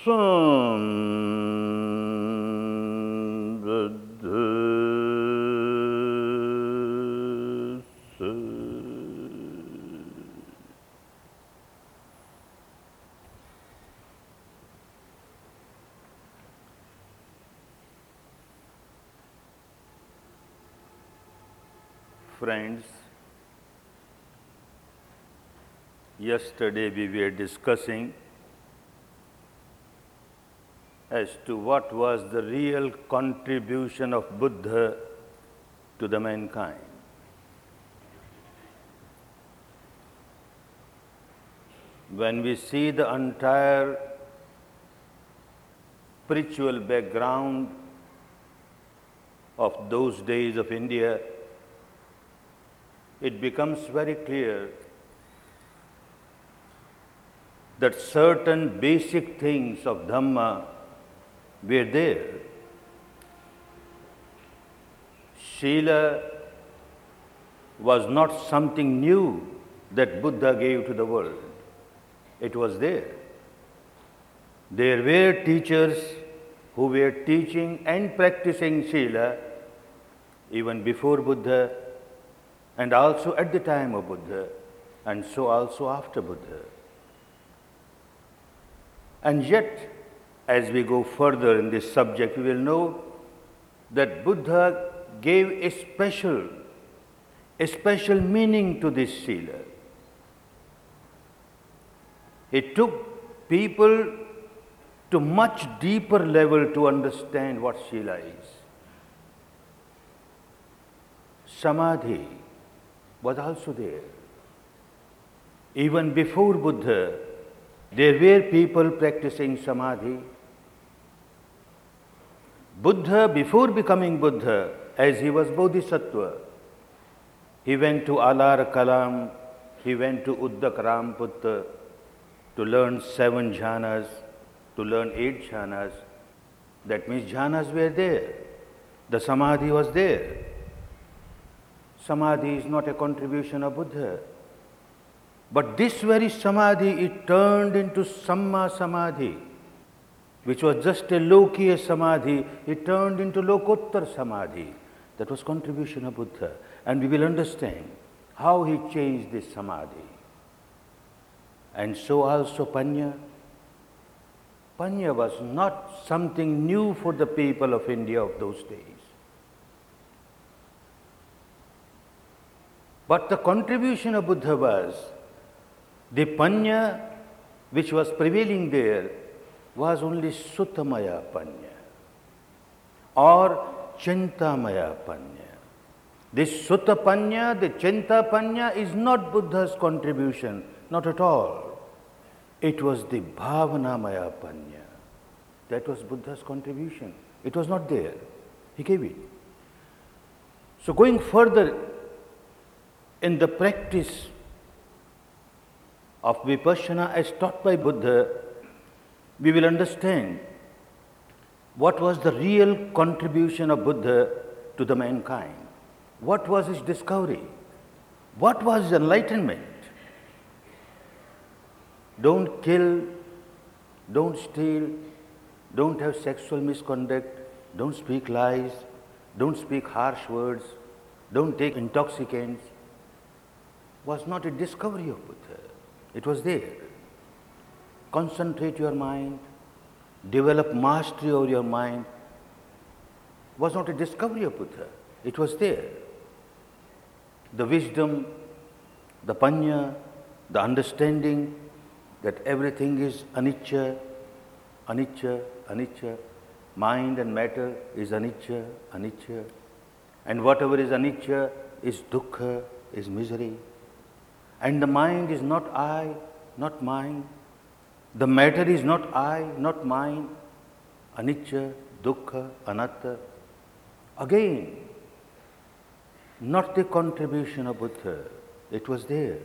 Friends, yesterday we were discussing as to what was the real contribution of Buddha to the mankind. When we see the entire spiritual background of those days of India, it becomes very clear that certain basic things of Dhamma were there. Sila was not something new that Buddha gave to the world. It was there. There were teachers who were teaching and practicing Sila even before Buddha, and also at the time of Buddha, and so also after Buddha. And yet, as we go further in this subject, we will know that Buddha gave a special meaning to this Sila. He took people to much deeper level to understand what Sila is. Samadhi was also there. Even before Buddha, there were people practicing Samadhi. Buddha, before becoming Buddha, as he was Bodhisattva, he went to Alar Kalam, he went to Uddak Ramputta to learn 7 jhanas, to learn 8 jhanas. That means jhanas were there. The Samadhi was there. Samadhi is not a contribution of Buddha. But this very Samadhi, it turned into Samma Samadhi, which was just a Lokiya Samadhi, it turned into Lokottar Samadhi. That was contribution of Buddha. And we will understand how he changed this Samadhi. And so also Panya. Panya was not something new for the people of India of those days. But the contribution of Buddha was, the Panya which was prevailing there was only Suttamaya Panya or Chintamaya Panya. This Sutta Panya, the Chinta Panya is not Buddha's contribution, not at all. It was the Bhavanamaya Panya. That was Buddha's contribution. It was not there. He gave it. So going further in the practice of Vipassana as taught by Buddha, we will understand what was the real contribution of Buddha to the mankind. What was his discovery? What was his enlightenment? Don't kill, don't steal, don't have sexual misconduct, don't speak lies, don't speak harsh words, don't take intoxicants. Was not a discovery of Buddha. It was there. Concentrate your mind, develop mastery over your mind. Was not a discovery of Buddha. It was there. The wisdom, the panya, the understanding that everything is anicca, anicca, anicca. Mind and matter is anicca, anicca. And whatever is anicca is dukkha, is misery. And the mind is not I, not mine. The matter is not I, not mine. Anicca, dukkha, anatta. Again, not the contribution of Buddha. It was there.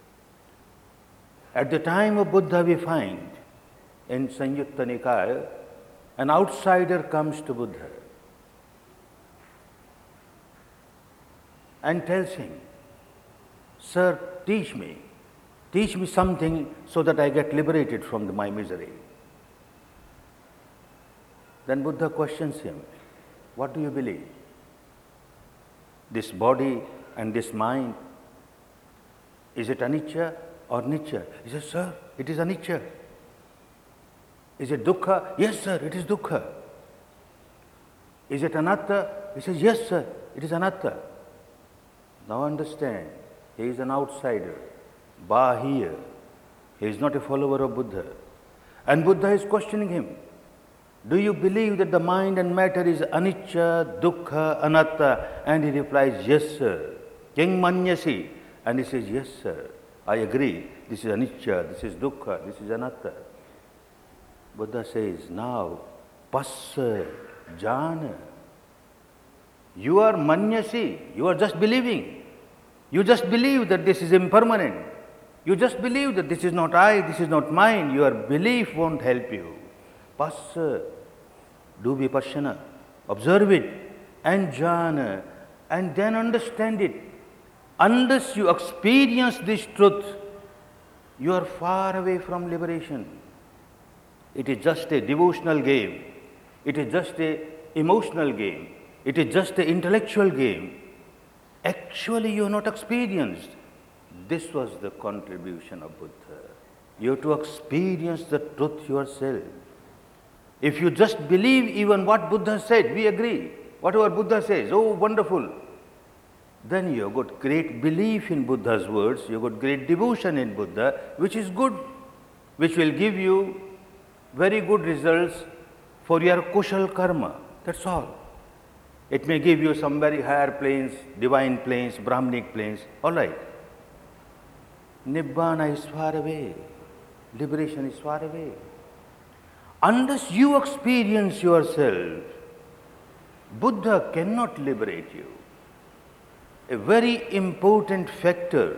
At the time of Buddha, we find in Sanyutta Nikaya, an outsider comes to Buddha and tells him, "Sir, teach me something so that I get liberated from my misery." Then Buddha questions him, what do you believe? This body and this mind, is it anicca or nicca? He says, sir, it is anicca. Is it dukkha? Yes, sir, it is dukkha. Is it anatta? He says, yes, sir, it is anatta. Now understand, he is an outsider, Bahya. He is not a follower of Buddha. And Buddha is questioning him. Do you believe that the mind and matter is anicca, dukkha, anatta? And he replies, yes, sir. King manyasi? And he says, yes, sir. I agree. This is anicca, this is dukkha, this is anatta. Buddha says, now, passa, jhana. You are manyasi. You are just believing. You just believe that this is impermanent. You just believe that this is not I, this is not mine. Your belief won't help you. Passa, do vipassana, observe it, and jhana, and then understand it. Unless you experience this truth, you are far away from liberation. It is just a devotional game. It is just an emotional game. It is just an intellectual game. Actually, you have not experienced. This was the contribution of Buddha. You have to experience the truth yourself. If you just believe even what Buddha said, we agree. Whatever Buddha says, oh, wonderful. Then you have got great belief in Buddha's words, you have got great devotion in Buddha, which is good, which will give you very good results for your kushal karma. That's all. It may give you some very higher planes, divine planes, Brahmanic planes, all right. Nibbana is far away. Liberation is far away. Unless you experience yourself, Buddha cannot liberate you. A very important factor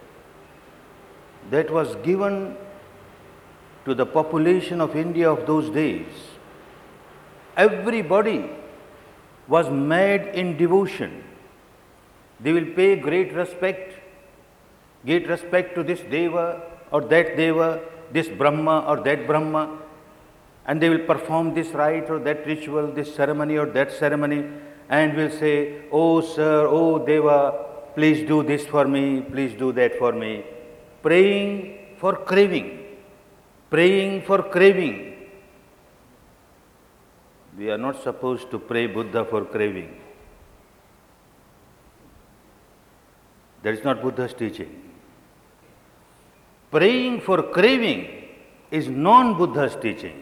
that was given to the population of India of those days. Everybody was mad in devotion. They will pay great respect to this Deva or that Deva, this Brahma or that Brahma, and they will perform this rite or that ritual, this ceremony or that ceremony, and will say, oh sir, oh Deva, please do this for me, please do that for me. Praying for craving. Praying for craving. We are not supposed to pray Buddha for craving. That is not Buddha's teaching. Praying for craving is non-Buddha's teaching.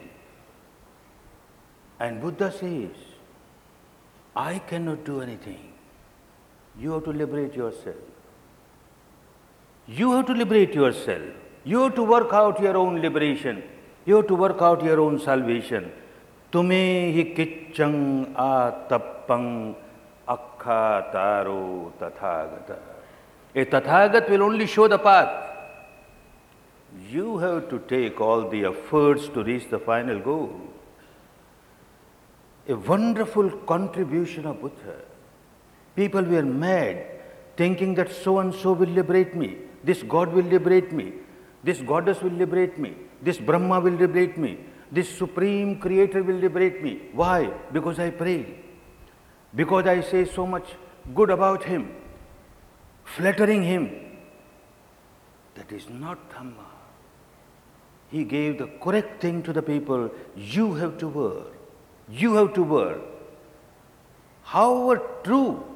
And Buddha says, I cannot do anything. You have to liberate yourself. You have to liberate yourself. You have to work out your own liberation. You have to work out your own salvation. Tume hi kichang atappang akha taro tathagata. A Tathagat will only show the path. You have to take all the efforts to reach the final goal. A wonderful contribution of Buddha. People were mad, thinking that so and so will liberate me, this God will liberate me, this goddess will liberate me, this Brahma will liberate me, this supreme creator will liberate me. Why? Because I pray. Because I say so much good about him, flattering him. That is not Dhamma. He gave the correct thing to the people. You have to work. You have to work. However true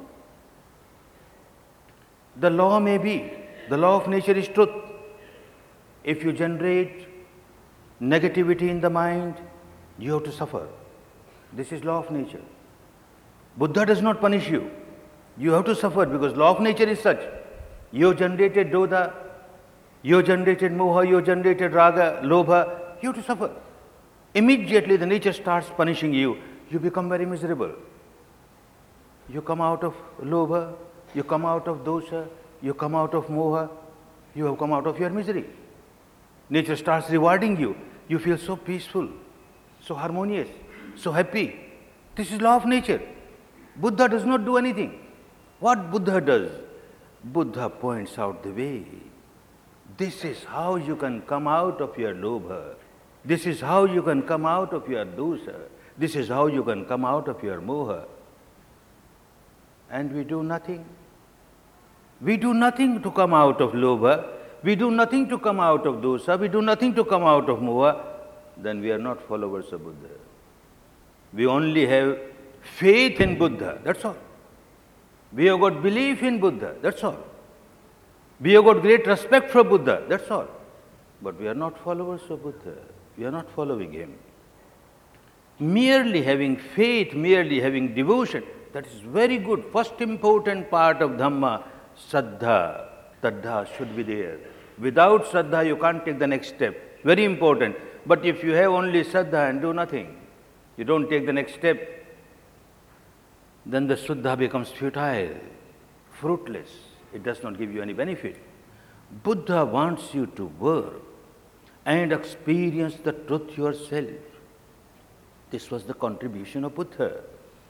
the law may be, the law of nature is truth. If you generate negativity in the mind, you have to suffer. This is law of nature. Buddha does not punish you. You have to suffer because law of nature is such. You have generated dodha, you have generated moha, you have generated raga, lobha, you have to suffer. Immediately the nature starts punishing you, you become very miserable. You come out of lobha, you come out of dosha, you come out of moha, you have come out of your misery. Nature starts rewarding you. You feel so peaceful, so harmonious, so happy. This is law of nature. Buddha does not do anything. What Buddha does? Buddha points out the way. This is how you can come out of your lobha. This is how you can come out of your dosha. This is how you can come out of your moha. And we do nothing. We do nothing to come out of lobha. We do nothing to come out of dosa. We do nothing to come out of moha. Then we are not followers of Buddha. We only have faith in Buddha, that's all. We have got belief in Buddha, that's all. We have got great respect for Buddha, that's all. But we are not followers of Buddha. We are not following him. Merely having faith, merely having devotion, that is very good. First important part of Dhamma, Saddha. Saddha should be there. Without Saddha, you can't take the next step. Very important. But if you have only Saddha and do nothing, you don't take the next step, then the Suddha becomes futile, fruitless. It does not give you any benefit. Buddha wants you to work and experience the truth yourself. This was the contribution of Buddha.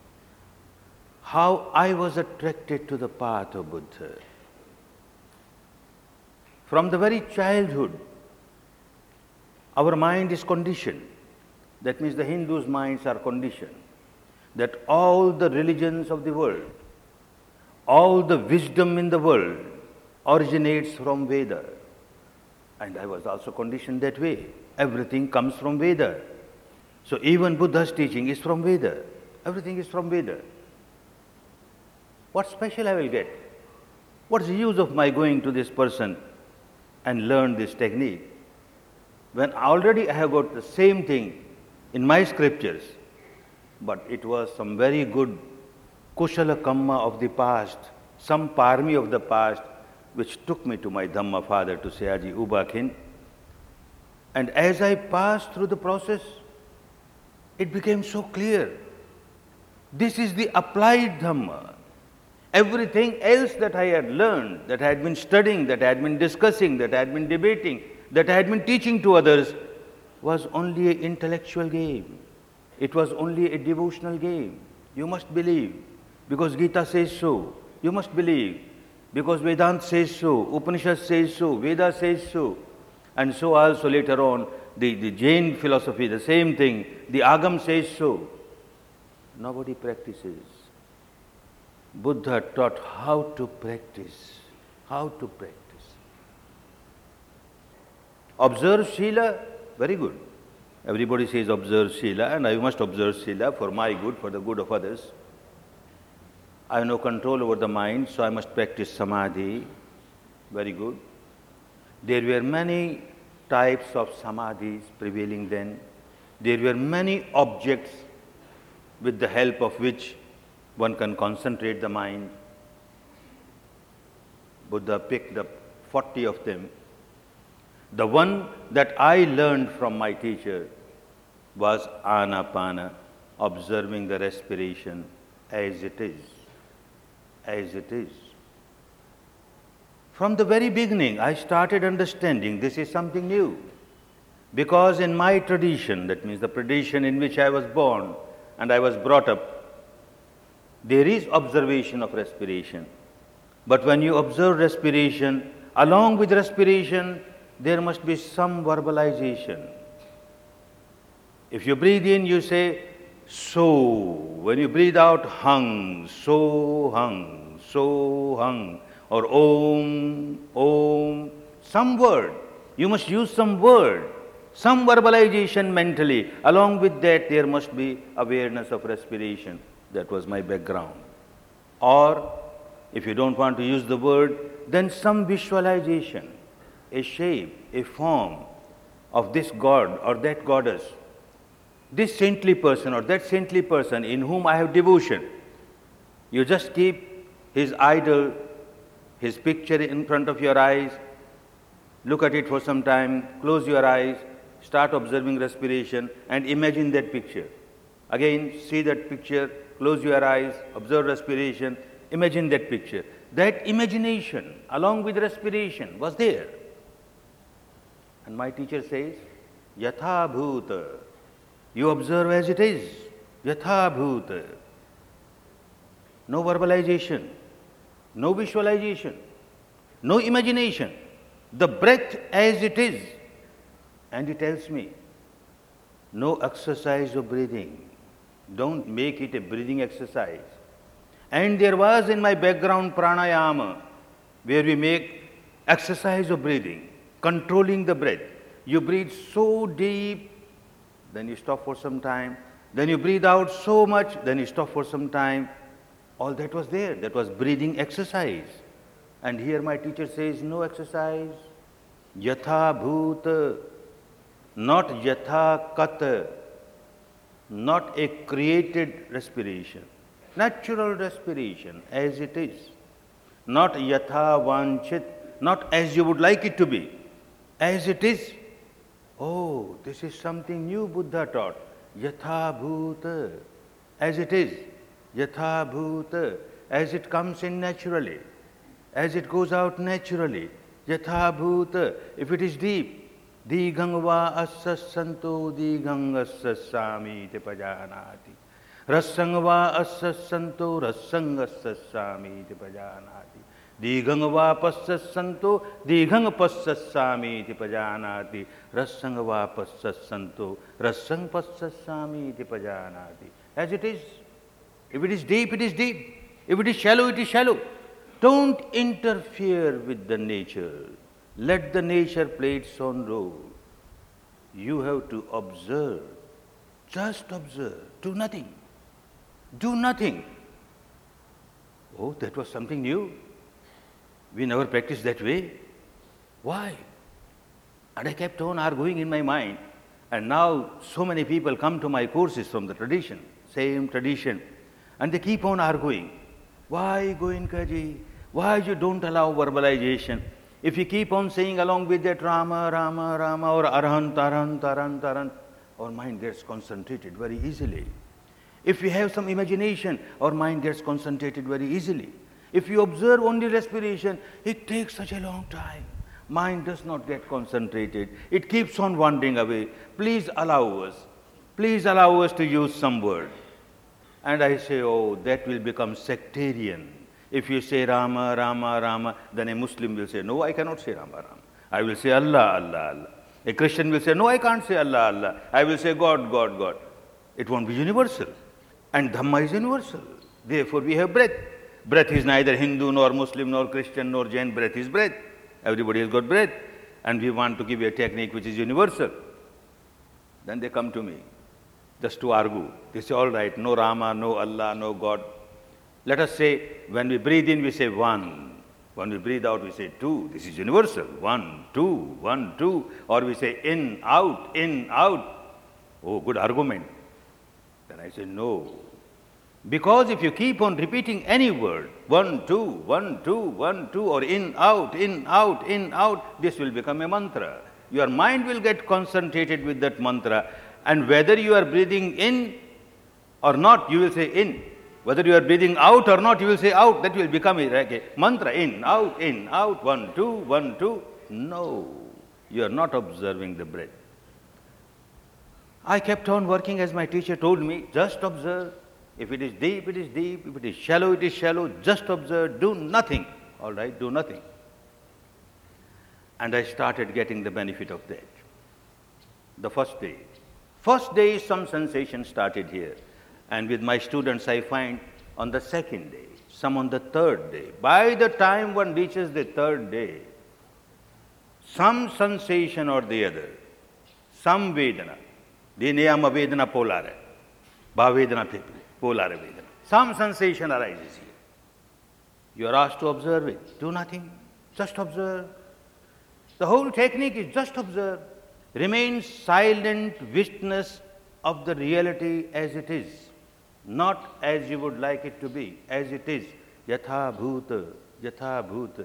How I was attracted to the path of Buddha. From the very childhood, our mind is conditioned. That means the Hindus' minds are conditioned. That all the religions of the world, all the wisdom in the world originates from Veda. And I was also conditioned that way. Everything comes from Veda. So even Buddha's teaching is from Veda. Everything is from Veda. What special I will get? What's the use of my going to this person and learn this technique when already I have got the same thing in my scriptures? But it was some very good kushala kamma of the past, some parmi of the past, which took me to my Dhamma father, to Sayaji U Ba Khin. And as I passed through the process, it became so clear. This is the applied Dhamma. Everything else that I had learned, that I had been studying, that I had been discussing, that I had been debating, that I had been teaching to others, was only an intellectual game. It was only a devotional game. You must believe, because Gita says so. You must believe, because Vedanta says so, Upanishad says so, Veda says so. And so also later on, the Jain philosophy, the same thing, the Agam says so. Nobody practices. Buddha taught how to practice. How to practice. Observe Sila, very good. Everybody says observe Sila, and I must observe Sila for my good, for the good of others. I have no control over the mind, so I must practice Samadhi. Very good. There were many types of Samadhis prevailing then. There were many objects with the help of which one can concentrate the mind. Buddha picked up 40 of them. The one that I learned from my teacher was Anapana, observing the respiration as it is. As it is. From the very beginning, I started understanding this is something new. Because in my tradition, that means the tradition in which I was born and I was brought up, there is observation of respiration. But when you observe respiration, along with respiration, there must be some verbalization. If you breathe in, you say, so. When you breathe out, hung, so hung, so hung. Or om, om, some word. You must use some word, some verbalization mentally. Along with that, there must be awareness of respiration. That was my background. Or, if you don't want to use the word, then some visualization, a shape, a form of this god or that goddess, this saintly person or that saintly person in whom I have devotion. You just keep his idol, his picture in front of your eyes, look at it for some time, close your eyes, start observing respiration and imagine that picture. Again, see that picture, close your eyes, observe respiration, imagine that picture. That imagination along with respiration was there. And my teacher says, Yatha Bhuta. You observe as it is. Yatha Bhuta. No verbalization, no visualization, no imagination. The breath as it is. And he tells me, no exercise of breathing. Don't make it a breathing exercise. And there was in my background pranayama, where we make exercise of breathing, controlling the breath. You breathe so deep, then you stop for some time. Then you breathe out so much, then you stop for some time. All that was there. That was breathing exercise. And here my teacher says, no exercise. Yatha bhuta, not yatha kata, not a created respiration. Natural respiration as it is. Not yatha vanchit, not as you would like it to be. As it is. Oh, this is something new Buddha taught. Yatha bhuta, as it is. Yatha bhuta, as it comes in naturally. As it goes out naturally. Yatha bhuta, if it is deep. Dighang va assas santo dighang assas sami te pajanati. Rassang va assas santo rassang assas sami te pajanati. Dighang va passas santo dighang passas sami te pajanati. Rassang va passas santo rassang passas sami te pajanati. As it is. If it is deep, it is deep. If it is shallow, it is shallow. Don't interfere with the nature. Let the nature play its own role. You have to observe. Just observe. Do nothing. Do nothing. Oh, that was something new. We never practiced that way. Why? And I kept on arguing in my mind. And now so many people come to my courses from the tradition, same tradition. And they keep on arguing. Why, Goenkaji? Why you don't allow verbalization? If you keep on saying along with that Rama, Rama, Rama or Arhant, Arhant, Arhant, Arhant, our mind gets concentrated very easily. If we have some imagination, our mind gets concentrated very easily. If you observe only respiration, it takes such a long time. Mind does not get concentrated. It keeps on wandering away. Please allow us. Please allow us to use some word. And I say, oh, that will become sectarian. If you say Rama, Rama, Rama, then a Muslim will say, no, I cannot say Rama, Rama. I will say Allah, Allah, Allah. A Christian will say, no, I can't say Allah, Allah. I will say God, God, God. It won't be universal. And Dhamma is universal. Therefore, we have breath. Breath is neither Hindu, nor Muslim, nor Christian, nor Jain. Breath is breath. Everybody has got breath. And we want to give a technique which is universal. Then they come to me just to argue. They say, all right, no Rama, no Allah, no God. Let us say, when we breathe in, we say one. When we breathe out, we say two. This is universal. 1, 2, 1, 2. Or we say in, out, in, out. Oh, good argument. Then I say, no. Because if you keep on repeating any word, 1, 2, 1, 2, 1, 2, or in, out, in, out, in, out, this will become a mantra. Your mind will get concentrated with that mantra. And whether you are breathing in or not, you will say in. Whether you are breathing out or not, you will say out. That will become a mantra. In, out, 1, 2, 1, 2. No, you are not observing the breath. I kept on working as my teacher told me, just observe. If it is deep, it is deep. If it is shallow, it is shallow. Just observe. Do nothing. All right, do nothing. And I started getting the benefit of that. The first day. First day, some sensation started here. And with my students, I find on the second day, some on the third day. By the time one reaches the third day, some sensation or the other, some Vedana, Dinayama Vedana Polare, Bhavedana Polare Vedana, some sensation arises here. You are asked to observe it. Do nothing. Just observe. The whole technique is just observe. Remain silent witness of the reality as it is. Not as you would like it to be, as it is. Yatha bhuta, yatha bhuta.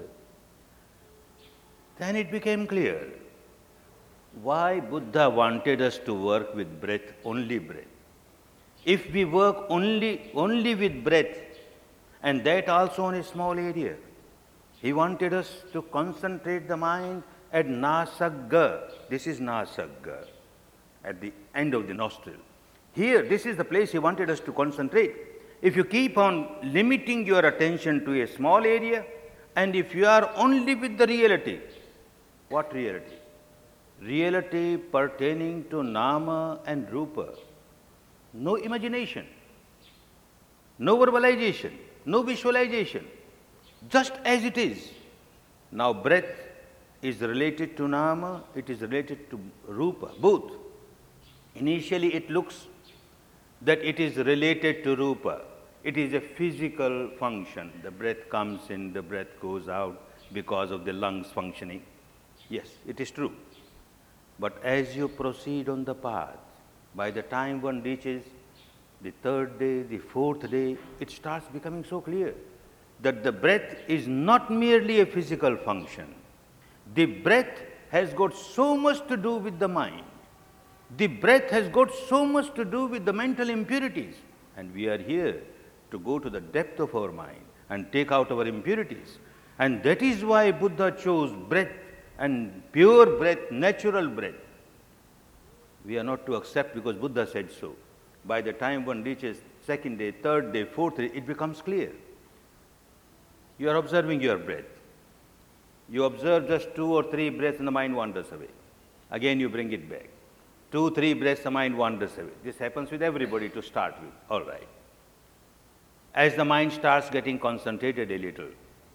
Then it became clear why Buddha wanted us to work with breath, only breath. If we work only with breath, and that also in a small area, he wanted us to concentrate the mind at nasagga. This is nasagga, at the end of the nostril. Here, this is the place he wanted us to concentrate. If you keep on limiting your attention to a small area, and if you are only with the reality, what reality? Reality pertaining to Nama and Rupa. no imagination, no verbalization, no visualization, just as it is. Now breath is related to nama, it is related to rupa, both. Initially it looks that it is related to rupa. It is a physical function. The breath comes in, the breath goes out because of the lungs functioning. Yes, it is true. But as you proceed on the path, by the time one reaches the third day, the fourth day, it starts becoming so clear that the breath is not merely a physical function. The breath has got so much to do with the mind. The breath has got so much to do with the mental impurities. And we are here to go to the depth of our mind and take out our impurities. And that is why Buddha chose breath, and pure breath, natural breath. We are not to accept because Buddha said so. By the time one reaches second day, third day, fourth day, it becomes clear. You are observing your breath. You observe just 2 or 3 breaths and the mind wanders away. Again you bring it back. 2, 3 breaths, the mind wanders away. This happens with everybody to start with. All right. As the mind starts getting concentrated a little,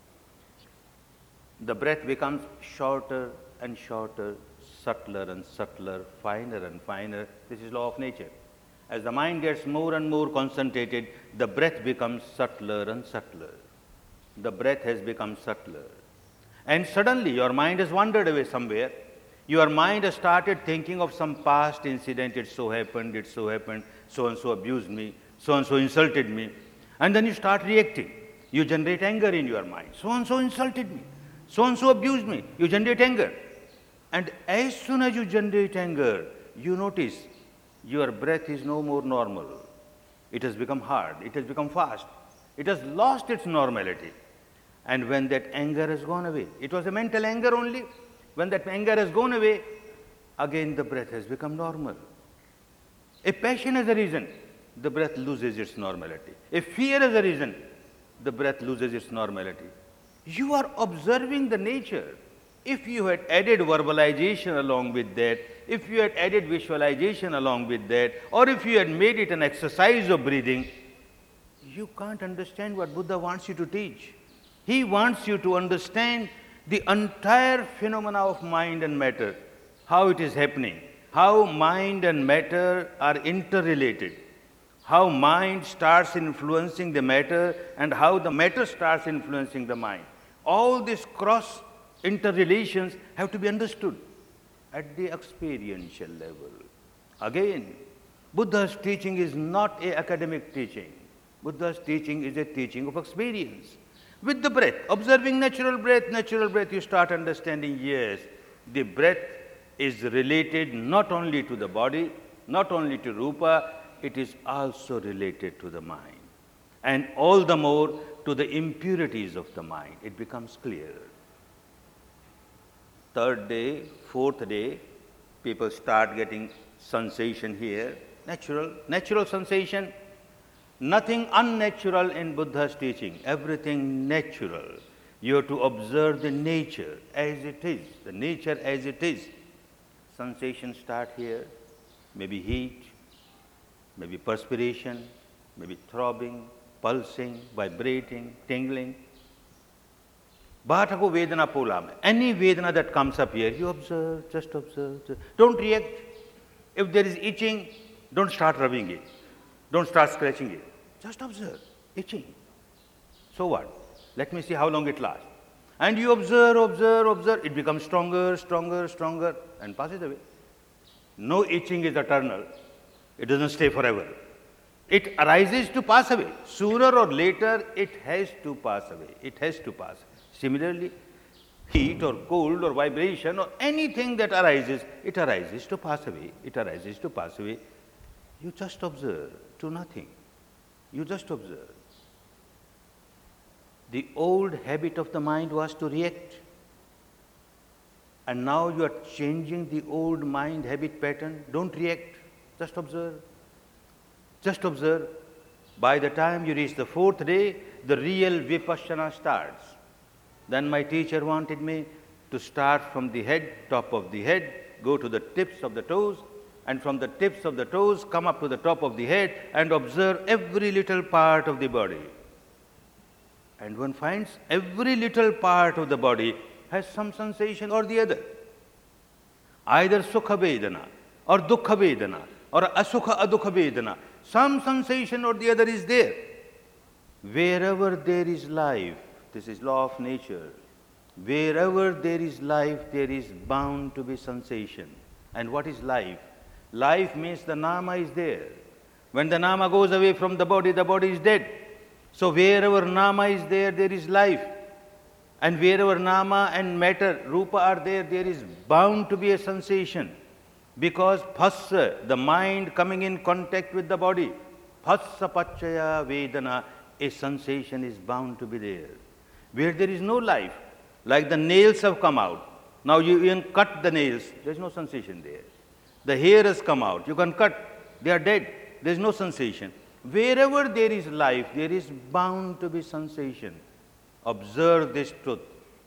the breath becomes shorter and shorter, subtler and subtler, finer and finer. This is law of nature. As the mind gets more and more concentrated, the breath becomes subtler and subtler. The breath has become subtler. And suddenly your mind has wandered away somewhere. Your mind has started thinking of some past incident. It so happened, so and so abused me, so and so insulted me. And then you start reacting. You generate anger in your mind. So and so insulted me, so and so abused me. You generate anger. And as soon as you generate anger, you notice your breath is no more normal. It has become hard. It has become fast. It has lost its normality. And when that anger has gone away, it was a mental anger only. When that anger has gone away, again the breath has become normal. A passion has arisen, the breath loses its normality. A fear has arisen, the breath loses its normality. You are observing the nature. If you had added verbalization along with that, if you had added visualization along with that, or if you had made it an exercise of breathing, you can't understand what Buddha wants you to teach. He wants you to understand the entire phenomena of mind and matter, how it is happening, how mind and matter are interrelated, how mind starts influencing the matter and how the matter starts influencing the mind. All these cross interrelations have to be understood at the experiential level. Again, Buddha's teaching is not an academic teaching. Buddha's teaching is a teaching of experience. With the breath, observing natural breath, you start understanding, yes, the breath is related not only to the body, not only to rupa, it is also related to the mind. And all the more to the impurities of the mind. It becomes clear. Third day, fourth day, people start getting sensation here, natural sensation. Nothing unnatural in Buddha's teaching, everything natural. You have to observe the nature as it is, the nature as it is. Sensations start here, maybe heat, maybe perspiration, maybe throbbing, pulsing, vibrating, tingling. Bhatako Vedana Polam. Any Vedana that comes up here, you observe, just observe. Don't react. If there is itching, don't start rubbing it. Don't start scratching it. Just observe, itching. So what? Let me see how long it lasts. And you observe, it becomes stronger, and passes away. No itching is eternal. It doesn't stay forever. It arises to pass away. Sooner or later, it has to pass away. It has to pass. Similarly, heat or cold or vibration or anything that arises, it arises to pass away. It arises to pass away. You just observe, do nothing. You just observe. The old habit of the mind was to react. And now you are changing the old mind habit pattern. Don't react, just observe. Just observe. By the time you reach the fourth day, the real vipassana starts. Then my teacher wanted me to start from the head, top of the head, go to the tips of the toes, and from the tips of the toes come up to the top of the head and observe every little part of the body. And one finds every little part of the body has some sensation or the other. Either Sukha Vedana or Dukkha Vedana or Asukha Adukha Vedana. Some sensation or the other is there. Wherever there is life, this is law of nature, wherever there is life, there is bound to be sensation. And what is life? Life means the nama is there. When the nama goes away from the body is dead. So wherever nama is there, there is life. And wherever nama and matter, rupa are there, there is bound to be a sensation. Because phassa, the mind coming in contact with the body, phassa pachaya vedana, a sensation is bound to be there. Where there is no life, like the nails have come out. Now you even cut the nails, there is no sensation there. The hair has come out, you can cut, they are dead, there is no sensation. Wherever there is life, there is bound to be sensation. Observe this truth.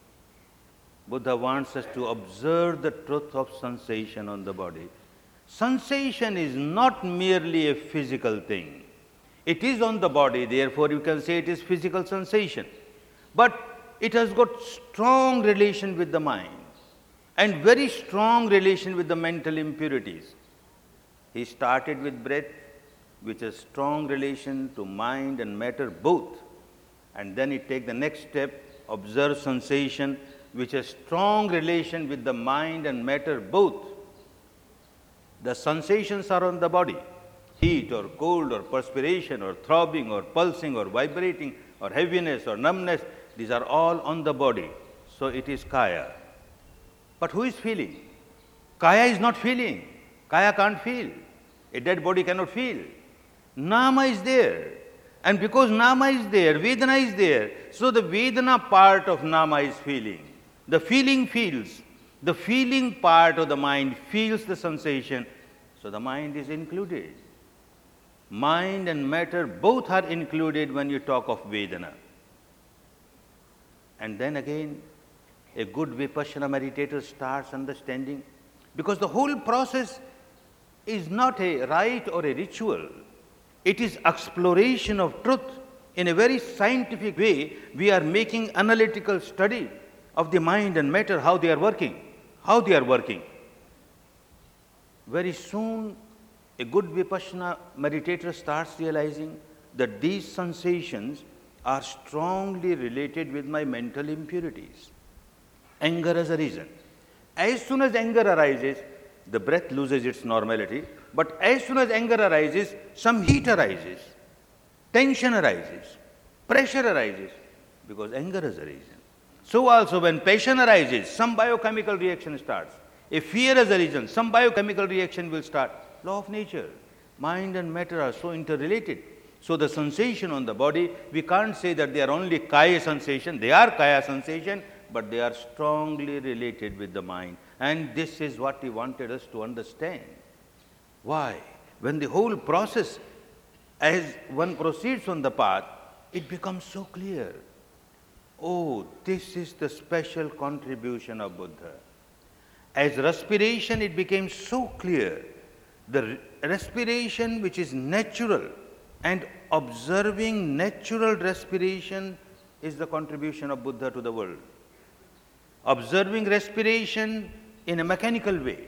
Buddha wants us to observe the truth of sensation on the body. Sensation is not merely a physical thing. It is on the body, therefore you can say it is physical sensation. But it has got strong relation with the mind and very strong relation with the mental impurities. He started with breath, which has strong relation to mind and matter both. And then he takes the next step, observe sensation, which has strong relation with the mind and matter both. The sensations are on the body. Heat or cold or perspiration or throbbing or pulsing or vibrating or heaviness or numbness, these are all on the body. So it is kaya. But who is feeling? Kaya is not feeling. Kaya can't feel. A dead body cannot feel. Nama is there. And because nama is there, Vedana is there. So the Vedana part of nama is feeling. The feeling feels. The feeling part of the mind feels the sensation. So the mind is included. Mind and matter both are included when you talk of Vedana. And then again, a good Vipassana meditator starts understanding, because the whole process is not a rite or a ritual. It is exploration of truth in a very scientific way. We are making analytical study of the mind and matter, how they are working. Very soon, a good Vipassana meditator starts realizing that these sensations are strongly related with my mental impurities. Anger as a reason. As soon as anger arises, the breath loses its normality, but as soon as anger arises, some heat arises, tension arises, pressure arises, because anger is a reason. So also when passion arises, some biochemical reaction starts. If fear is a reason, some biochemical reaction will start. Law of nature. Mind and matter are so interrelated. So the sensation on the body, we can't say that they are only kaya sensation. They are kaya sensation, but they are strongly related with the mind. And this is what he wanted us to understand. Why? When the whole process, as one proceeds on the path, it becomes so clear. Oh, this is the special contribution of Buddha. As respiration, it became so clear. The respiration which is natural, and observing natural respiration is the contribution of Buddha to the world. Observing respiration in a mechanical way,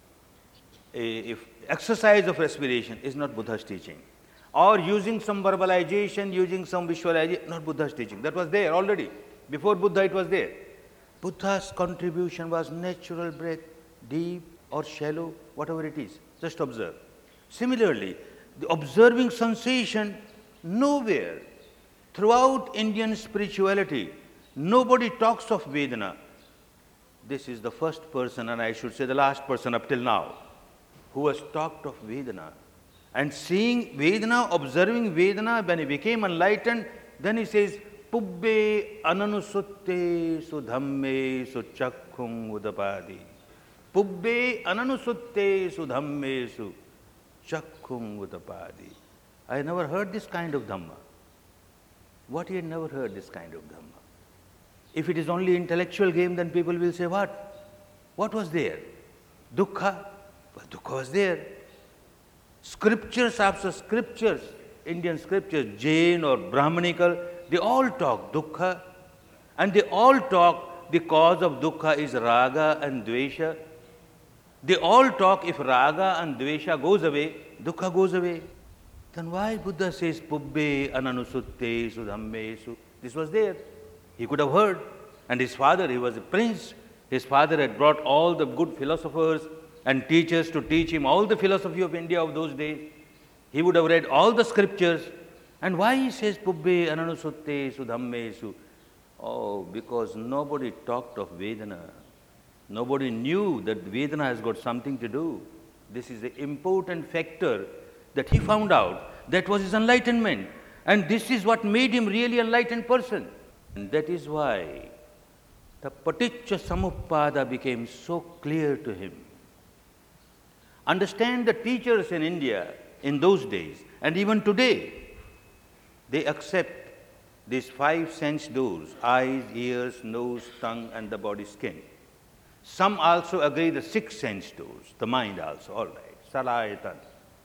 if exercise of respiration is not Buddha's teaching. Or using some verbalization, using some visualization, not Buddha's teaching. That was there already. Before Buddha it was there. Buddha's contribution was natural breath, deep or shallow, whatever it is. Just observe. Similarly, the observing sensation, nowhere throughout Indian spirituality, nobody talks of Vedana. This is the first person, and I should say the last person up till now, who has talked of Vedana. And seeing Vedana, observing Vedana, when he became enlightened, then he says, Pubbe ananusutte su dhamme su chakkhum udapadi. Pubbe ananusutte su dhamme su chakkhum udapadi. I never heard this kind of Dhamma. What he had never heard this kind of Dhamma? If it is only intellectual game, then people will say, what? What was there? Dukkha? Well, dukkha was there. Scriptures after scriptures, Indian scriptures, Jain or Brahmanical, they all talk dukkha, and they all talk the cause of dukkha is raga and dvesha. They all talk if raga and dvesha goes away, dukkha goes away. Then why Buddha says Pubbe Ananusuttesu Dhammesu? This was there. He could have heard. And his father, he was a prince. His father had brought all the good philosophers and teachers to teach him all the philosophy of India of those days. He would have read all the scriptures. And why he says Pubbe Ananusuttesu Dhammesu? Oh, because nobody talked of Vedana. Nobody knew that Vedana has got something to do. This is the important factor that he found out. That was his enlightenment. And this is what made him really enlightened person. And that is why the Paticca Samuppada became so clear to him. Understand the teachers in India in those days and even today, they accept these 5 sense doors, eyes, ears, nose, tongue and the body skin. Some also agree the 6 sense doors, the mind also, all right, Salayatan.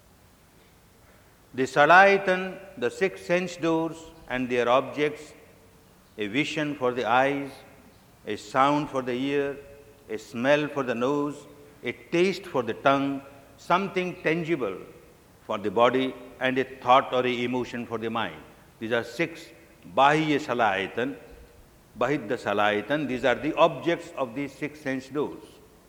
The Salayatan, the 6 sense doors and their objects, a vision for the eyes, a sound for the ear, a smell for the nose, a taste for the tongue, something tangible for the body, and a thought or a emotion for the mind. These are 6 Bahya Salayatan, Bahiddha Salayatan. These are the objects of these 6 sense doors.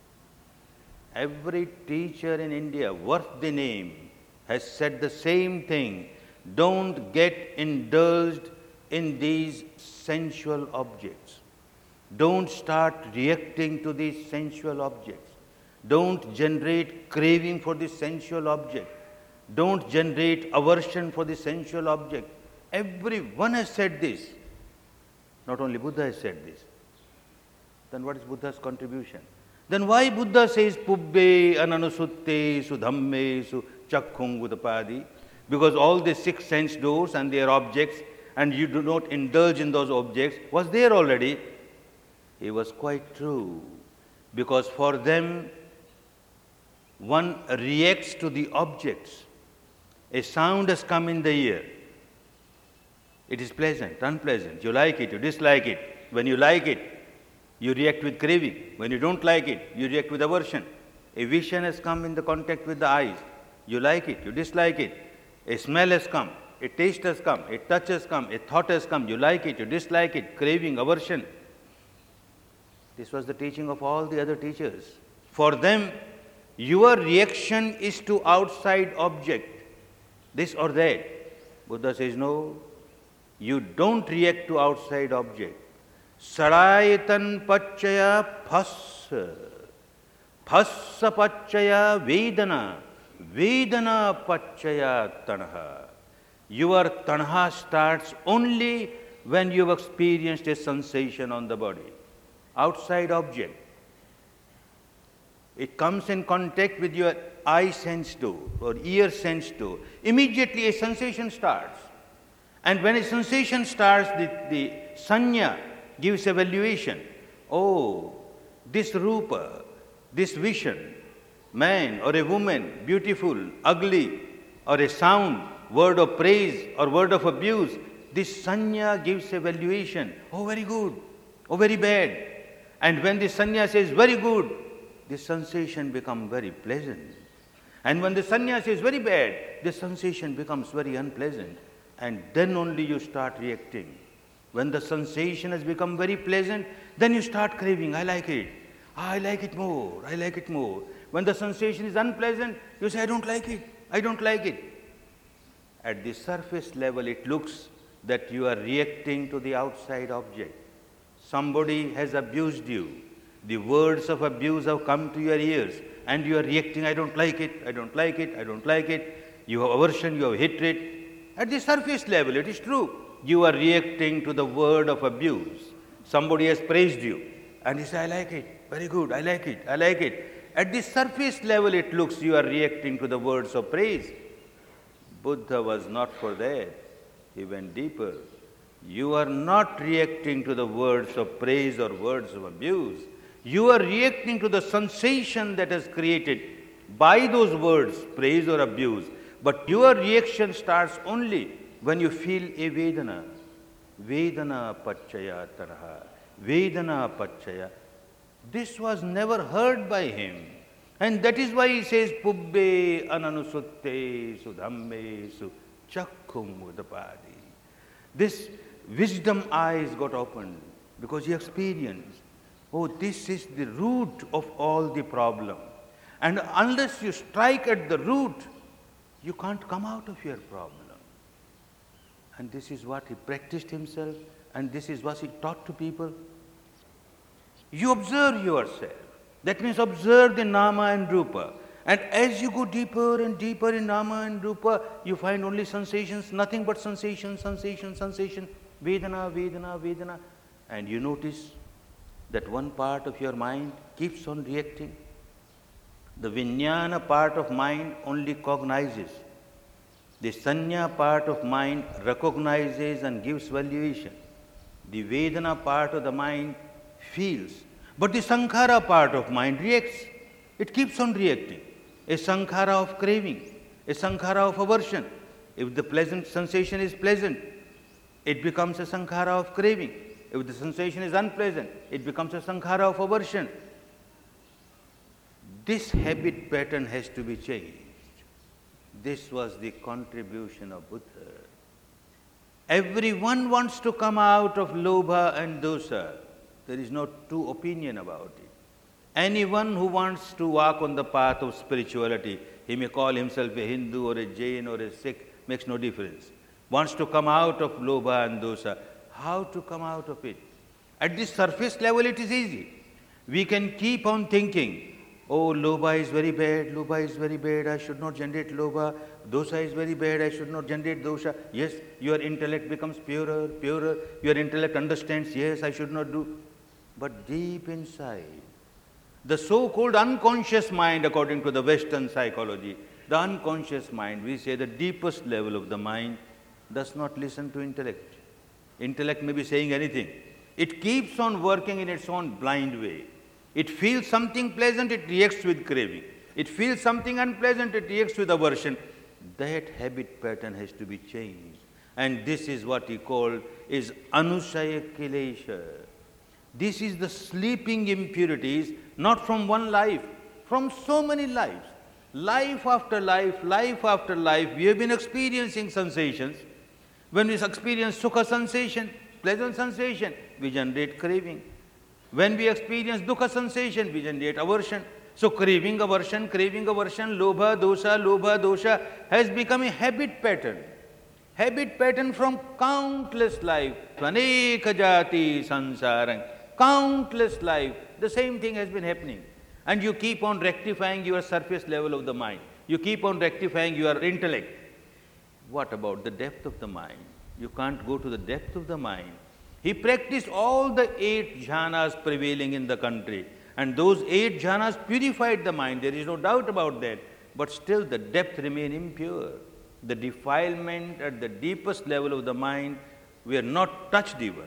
Every teacher in India worth the name has said the same thing. Don't get indulged in these sensual objects. Don't start reacting to these sensual objects. Don't generate craving for the sensual object. Don't generate aversion for the sensual object. Everyone has said this. Not only Buddha has said this. Then what is Buddha's contribution? Then why Buddha says Pubbe Ananusuttesu Dhammesu Chakkhung Udapadi? Because all the 6 sense doors and their objects, and you do not indulge in those objects, was there already. It was quite true. Because for them, one reacts to the objects. A sound has come in the ear. It is pleasant, unpleasant. You like it, you dislike it. When you like it, you react with craving. When you don't like it, you react with aversion. A vision has come in the contact with the eyes. You like it, you dislike it. A smell has come, a taste has come, a touch has come, a thought has come. You like it, you dislike it, craving, aversion. This was the teaching of all the other teachers. For them, your reaction is to outside object, this or that. Buddha says, no, you don't react to outside object. Salayatan Pachaya Phassa. Phassa Pachaya Vedana. Vedana Pachaya Tanha. Your tanha starts only when you have experienced a sensation on the body. Outside object. It comes in contact with your eye sense door or ear sense door. Immediately a sensation starts. And when a sensation starts, the sanya gives evaluation. Oh, this rupa, this vision, man or a woman, beautiful, ugly, or a sound, word of praise or word of abuse, this sanya gives evaluation. Oh, very good. Oh, very bad. And when the sanya says very good, the sensation becomes very pleasant. And when the sanya says very bad, the sensation becomes very unpleasant. And then only you start reacting. When the sensation has become very pleasant, then you start craving, I like it. I like it more, I like it more. When the sensation is unpleasant, you say, I don't like it, I don't like it. At the surface level, it looks that you are reacting to the outside object. Somebody has abused you. The words of abuse have come to your ears, and you are reacting, I don't like it, I don't like it, I don't like it. You have aversion, you have hatred. At the surface level, it is true. You are reacting to the word of abuse. Somebody has praised you, and you say, I like it, very good, I like it, I like it. At the surface level, it looks you are reacting to the words of praise. Buddha was not for that. He went deeper. You are not reacting to the words of praise or words of abuse. You are reacting to the sensation that is created by those words, praise or abuse. But your reaction starts only when you feel a Vedana. Vedana Pachaya Taraha. Vedana Pachaya. This was never heard by him. And that is why he says, Pubbe ananusutte sudhamme su chakkhum udapadi. This wisdom eyes got opened because he experienced, oh, this is the root of all the problem. And unless you strike at the root, you can't come out of your problem. And this is what he practiced himself, and this is what he taught to people. You observe yourself. That means observe the Nama and Rupa. And as you go deeper and deeper in Nama and Rupa, you find only sensations, nothing but sensation, sensation, sensation, Vedana, Vedana, Vedana. And you notice that one part of your mind keeps on reacting. The Vijnana part of mind only cognizes. The Sanya part of mind recognizes and gives valuation. The Vedana part of the mind feels. But the Sankhara part of mind reacts. It keeps on reacting. A Sankhara of craving, a Sankhara of aversion. If the pleasant sensation is pleasant, it becomes a Sankhara of craving. If the sensation is unpleasant, it becomes a Sankhara of aversion. This habit pattern has to be changed. This was the contribution of Buddha. Everyone wants to come out of lobha and dosa. There is no two opinion about it. Anyone who wants to walk on the path of spirituality, he may call himself a Hindu or a Jain or a Sikh, makes no difference. Wants to come out of lobha and dosa. How to come out of it? At the surface level it is easy. We can keep on thinking, oh, lobha is very bad, I should not generate lobha. Dosa is very bad, I should not generate dosa. Yes, your intellect becomes purer. Your intellect understands, yes, I should not do. But deep inside, the so-called unconscious mind, according to the Western psychology, the unconscious mind, we say the deepest level of the mind, does not listen to intellect. Intellect may be saying anything. It keeps on working in its own blind way. It feels something pleasant, it reacts with craving. It feels something unpleasant, it reacts with aversion. That habit pattern has to be changed. And this is what he called is anusaya kilesha. This is the sleeping impurities, not from one life, from so many lives. Life after life, we have been experiencing sensations. When we experience sukha sensation, pleasant sensation, we generate craving. When we experience dukkha sensation, we generate aversion. So craving, aversion, lobha, dosha has become a habit pattern. Habit pattern from countless life. Aneka jati sansarang. Countless life. The same thing has been happening. And you keep on rectifying your surface level of the mind. You keep on rectifying your intellect. What about the depth of the mind? You can't go to the depth of the mind. He practiced all the 8 jhanas prevailing in the country. And those 8 jhanas purified the mind. There is no doubt about that. But still the depth remained impure. The defilement at the deepest level of the mind were not touched even.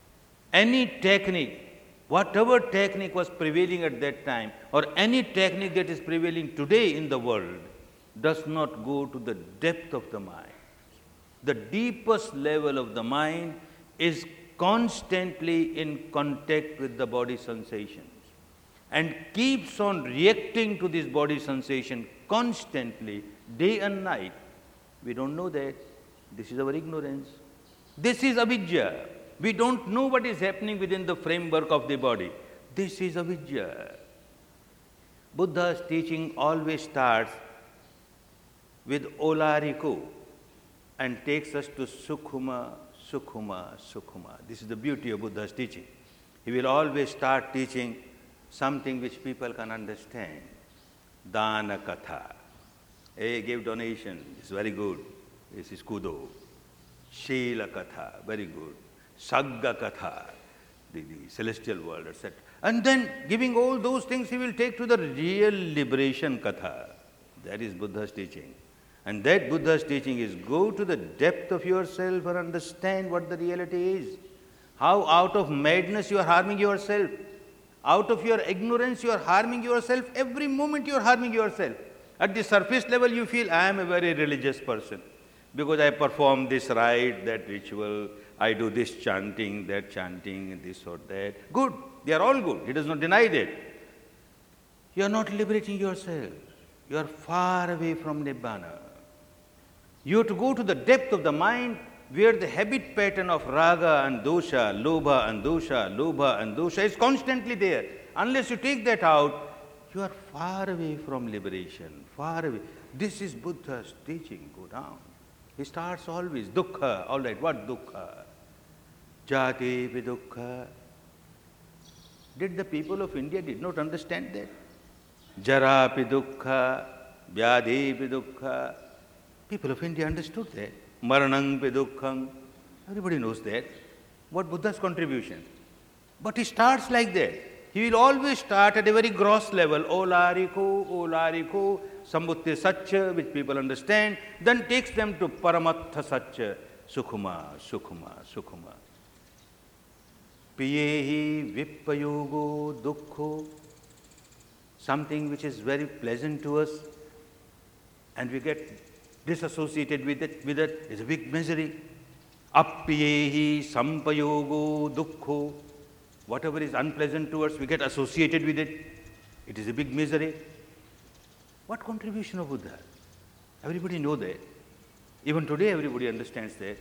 Any technique, whatever technique was prevailing at that time, or any technique that is prevailing today in the world, does not go to the depth of the mind. The deepest level of the mind is constantly in contact with the body sensations and keeps on reacting to this body sensation constantly, day and night. We don't know that. This is our ignorance. This is avidya. We don't know what is happening within the framework of the body. This is avidya. Buddha's teaching always starts with olariko and takes us to sukhuma, sukhuma, sukhuma. This is the beauty of Buddha's teaching. He will always start teaching something which people can understand. Dana katha. Hey, give donation, it's very good. This is kudo. Shila katha, very good. Sagga katha, the celestial world, etc. And then giving all those things, he will take to the real liberation katha. That is Buddha's teaching. And that Buddha's teaching is go to the depth of yourself and understand what the reality is. How out of madness you are harming yourself. Out of your ignorance you are harming yourself. Every moment you are harming yourself. At the surface level, you feel, I am a very religious person because I perform this rite, that ritual, I do this chanting, this or that. Good, they are all good. He does not deny that. You are not liberating yourself. You are far away from Nibbana. You have to go to the depth of the mind where the habit pattern of raga and dosha, lobha and dosha is constantly there. Unless you take that out, you are far away from liberation, far away. This is Buddha's teaching, go down. He starts always, dukkha, all right, what dukkha? Jati pi dukkha. Did the people of India did not understand that? Jara pi dukkha, vyadhi pi dukkha. People of India understood that. Maranang pi dukkham. Everybody knows that. What Buddha's contribution? But he starts like that. He will always start at a very gross level. Olariko, sambuddhi satcha, which people understand, then takes them to paramatha satcha, sukhuma. Piyehi vippayogo dukkho, something which is very pleasant to us, and we get disassociated with it is a big misery. Appiyehi sampayogo dukkho, whatever is unpleasant to us, we get associated with it. It is a big misery. What contribution of Buddha? Everybody knows that. Even today everybody understands that.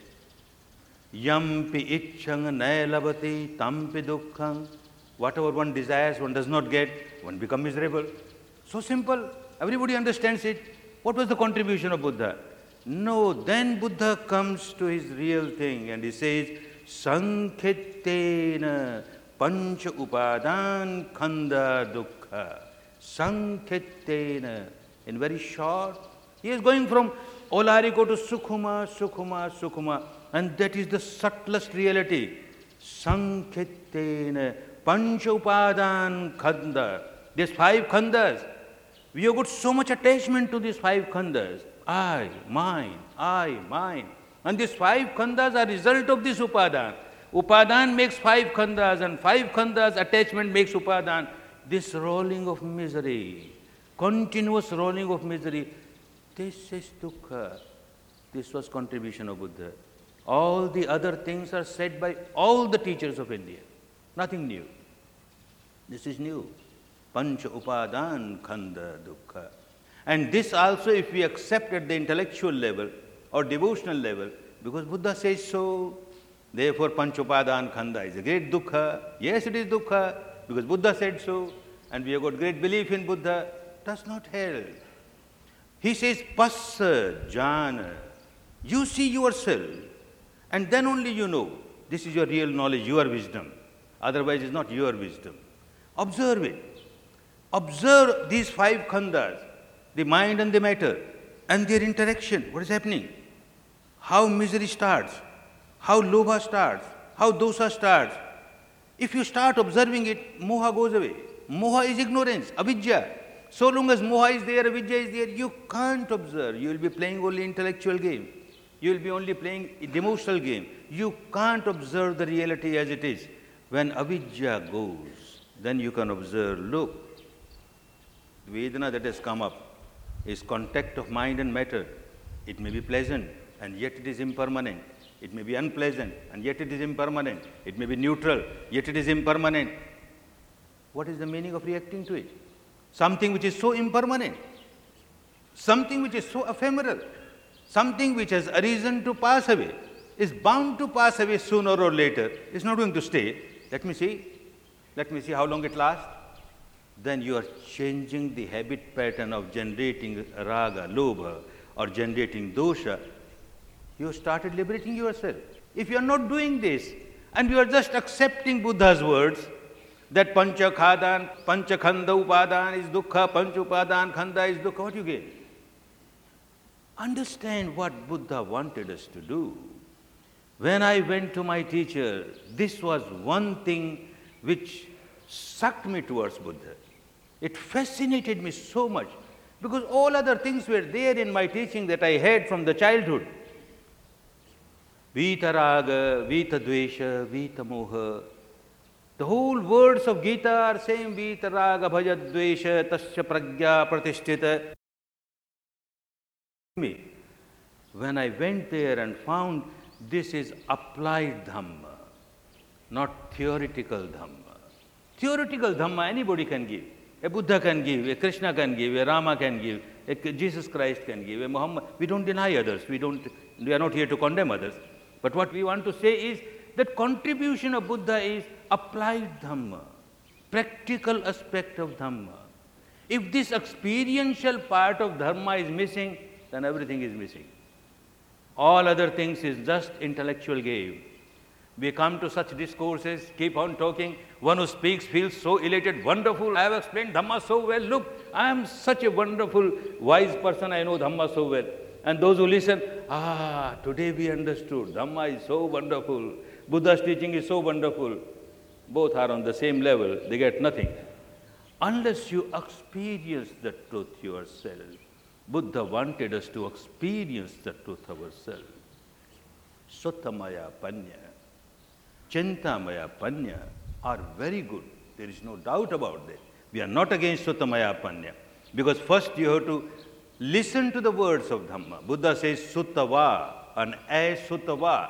Yampi ichchang nailavati tampi dukkhang. Whatever one desires, one does not get, one becomes miserable. So simple. Everybody understands it. What was the contribution of Buddha? No, then Buddha comes to his real thing and he says, Sankhittena pancha upadan khanda dukkha. Sankhittena. In very short, he is going from olariko to sukhuma. And that is the subtlest reality. Sankhittena pancha upadan khanda. These 5 khandas. We have got so much attachment to these 5 khandas. I, mine. And these 5 khandas are result of this upadan. Upadan makes 5 khandas and 5 khandas attachment makes upadan. This rolling of misery, continuous rolling of misery, this is dukkha. This was contribution of Buddha. All the other things are said by all the teachers of India. Nothing new. This is new. Pancha upadan khanda dukkha. And this also, if we accept at the intellectual level or devotional level, because Buddha says so, therefore pancha upadan khanda is a great dukkha. Yes, it is dukkha, because Buddha said so, and we have got great belief in Buddha, does not help. He says, passa jhana. You see yourself, and then only you know. This is your real knowledge, your wisdom. Otherwise, it's not your wisdom. Observe it. Observe these 5 khandas, the mind and the matter, and their interaction. What is happening? How misery starts, how lobha starts, how dosa starts. If you start observing it, moha goes away. Moha is ignorance, avidya. So long as moha is there, avidya is there, you can't observe. You will be playing only intellectual game. You will be only playing emotional game. You can't observe the reality as it is. When avidya goes, then you can observe, look, Vedana that has come up is contact of mind and matter. It may be pleasant and yet it is impermanent. It may be unpleasant and yet it is impermanent. It may be neutral, yet it is impermanent. What is the meaning of reacting to it? Something which is so impermanent, something which is so ephemeral, something which has arisen to pass away, is bound to pass away sooner or later, is not going to stay. Let me see how long it lasts. Then you are changing the habit pattern of generating raga, lobha, or generating dosha. You started liberating yourself. If you are not doing this, and you are just accepting Buddha's words, that pancha khanda upadan is dukkha, pancha upadan khanda is dukkha, what you gain? Understand what Buddha wanted us to do. When I went to my teacher, this was one thing which sucked me towards Buddha. It fascinated me so much because all other things were there in my teaching that I had from the childhood. Vita raga, vita dvesha, vita moha. The whole words of Gita are saying Vita raga bhaja dvesha tasya pragya pratishtita. me when I went there and found this is applied Dhamma, not theoretical Dhamma. Theoretical Dhamma anybody can give. A Buddha can give, a Krishna can give, a Rama can give, a Jesus Christ can give, a Muhammad. We don't deny others. We are not here to condemn others. But what we want to say is that contribution of Buddha is applied Dhamma, practical aspect of Dhamma. If this experiential part of Dharma is missing, then everything is missing. All other things is just intellectual game. We come to such discourses, keep on talking. One who speaks feels so elated, wonderful. I have explained Dhamma so well. Look, I am such a wonderful, wise person. I know Dhamma so well. And those who listen, today we understood. Dhamma is so wonderful. Buddha's teaching is so wonderful. Both are on the same level. They get nothing. Unless you experience the truth yourself. Buddha wanted us to experience the truth ourselves. Suttamaya Panya, Chintamaya Panya are very good. There is no doubt about that. We are not against Suttamaya Panya. Because first you have to listen to the words of Dhamma. Buddha says Suttava and Suttava.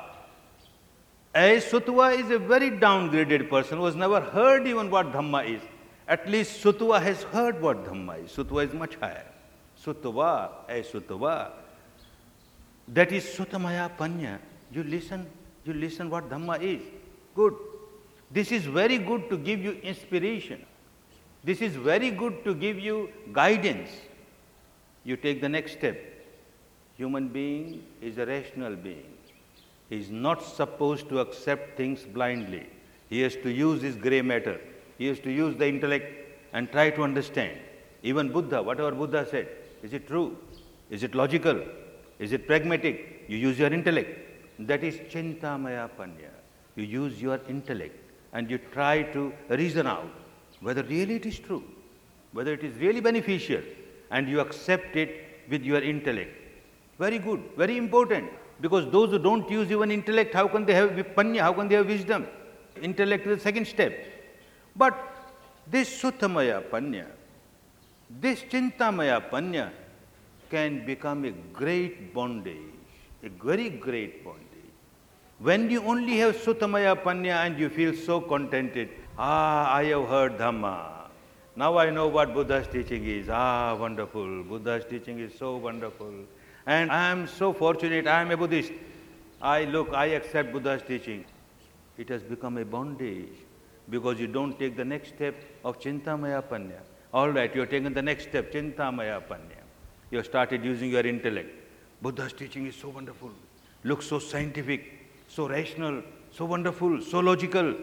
Suttava is a very downgraded person who has never heard even what Dhamma is. At least Suttava has heard what Dhamma is. Suttava is much higher. Suttava, Suttava. That is Suttamaya Panya. You listen what Dhamma is. Good. This is very good to give you inspiration. This is very good to give you guidance. You take the next step. Human being is a rational being. He is not supposed to accept things blindly. He has to use his grey matter. He has to use the intellect and try to understand. Even Buddha, whatever Buddha said, is it true? Is it logical? Is it pragmatic? You use your intellect. That is Chintamaya Panya. You use your intellect and you try to reason out whether really it is true, whether it is really beneficial, and you accept it with your intellect. Very good, very important. Because those who don't use even intellect, how can they have Panya? How can they have wisdom? Intellect is the second step. But this Suttamaya Panya, this Chintamaya Panya can become a great bondage, a very great bondage. When you only have Suttamaya Panya and you feel so contented, I have heard Dhamma. Now I know what Buddha's teaching is. Wonderful. Buddha's teaching is so wonderful. And I am so fortunate, I am a Buddhist. I accept Buddha's teaching. It has become a bondage because you don't take the next step of Chintamaya Panya. All right, you have taken the next step, Chintamaya Panya. You have started using your intellect. Buddha's teaching is so wonderful, looks so scientific, so rational, so wonderful, so logical.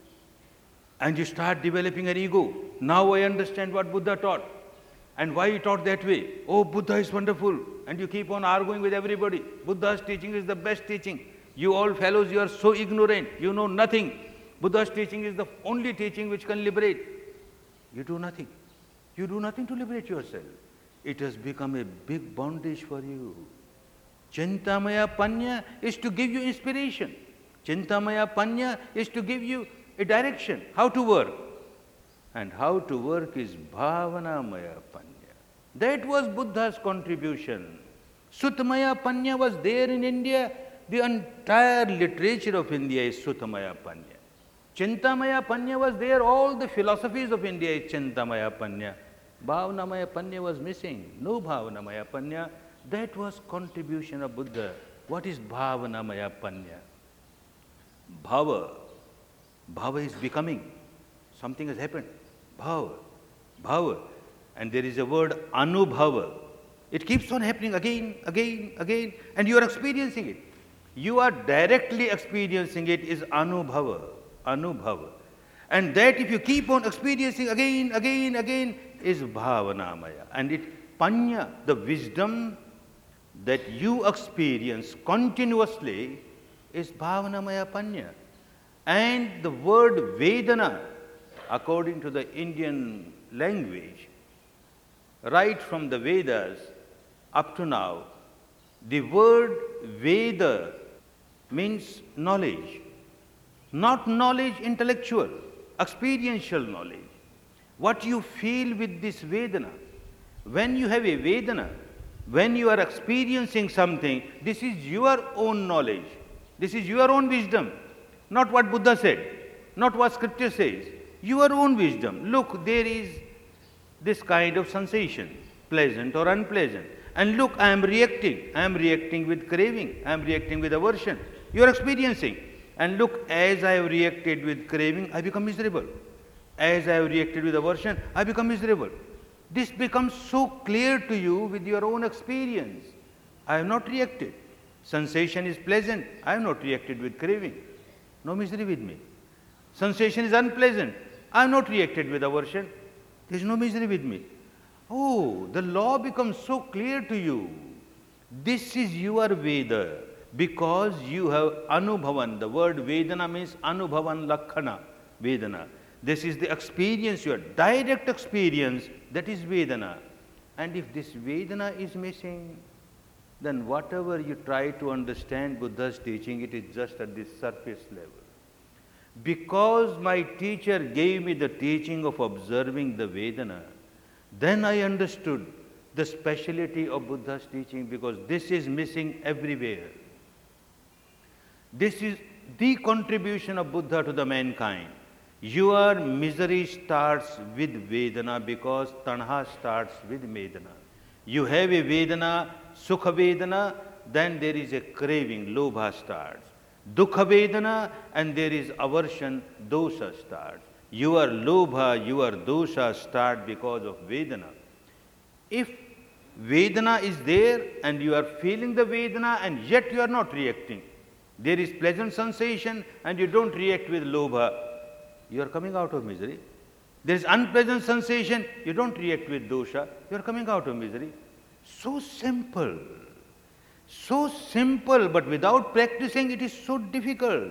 And you start developing an ego. Now I understand what Buddha taught and why he taught that way. Oh, Buddha is wonderful. And you keep on arguing with everybody. Buddha's teaching is the best teaching. You all fellows, you are so ignorant. You know nothing. Buddha's teaching is the only teaching which can liberate. You do nothing. You do nothing to liberate yourself. It has become a big bondage for you. Chintamaya Panya is to give you inspiration. Chintamaya Panya is to give you a direction, how to work. And how to work is Bhavanamaya Panya. That was Buddha's contribution. Suttamaya Panya was there in India. The entire literature of India is Suttamaya Panya. Chintamaya Panya was there. All the philosophies of India is Chintamaya Panya. Bhavanamaya Panya was missing. No Bhavanamaya Panya. That was contribution of Buddha. What is Bhavanamaya Panya? Bhava. Bhava is becoming. Something has happened. Bhava. Bhava. And there is a word Anubhava. It keeps on happening again, and you are experiencing it. You are directly experiencing it is Anubhava. Anubhava. And that if you keep on experiencing again, is Bhavanamaya. And it Panya, the wisdom that you experience continuously is Bhavanamaya Panya. And the word Vedana, according to the Indian language, right from the Vedas up to now, the word Veda means knowledge. Not knowledge intellectual, experiential knowledge. What you feel with this Vedana. When you have a Vedana, When you are experiencing something, this is your own knowledge. This is your own wisdom. Not what Buddha said, not what scripture says. Your own wisdom. Look, there is this kind of sensation, pleasant or unpleasant. And look, I am reacting. I am reacting with craving. I am reacting with aversion. You are experiencing. And look, as I have reacted with craving, I become miserable. As I have reacted with aversion, I become miserable. This becomes so clear to you with your own experience. I have not reacted. Sensation is pleasant. I have not reacted with craving. No misery with me. Sensation is unpleasant. I have not reacted with aversion. There is no misery with me. Oh, the law becomes so clear to you. This is your Veda because you have Anubhavan. The word Vedana means Anubhavan Lakhana, Vedana. This is the experience, your direct experience, that is Vedana. And if this Vedana is missing, then whatever you try to understand Buddha's teaching, it is just at the surface level. Because my teacher gave me the teaching of observing the Vedana, then I understood the speciality of Buddha's teaching, because this is missing everywhere. This is the contribution of Buddha to the mankind. Your misery starts with Vedana because Tanha starts with Vedana. You have a Vedana, Sukha Vedana, then there is a craving, Lobha starts. Dukha Vedana, and there is aversion, Dosha starts. Your Lobha, your Dosha start because of Vedana. If Vedana is there and you are feeling the Vedana and yet you are not reacting, there is pleasant sensation and you don't react with Lobha, you are coming out of misery. There is unpleasant sensation, you don't react with dosha, you are coming out of misery. So simple, but without practicing it is so difficult.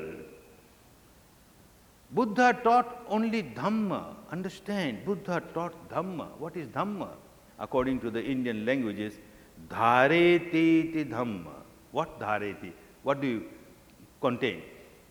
Buddha taught only Dhamma. Understand, Buddha taught Dhamma. What is Dhamma? According to the Indian languages, Dhareti iti Dhamma. What Dhareti? What do you contain?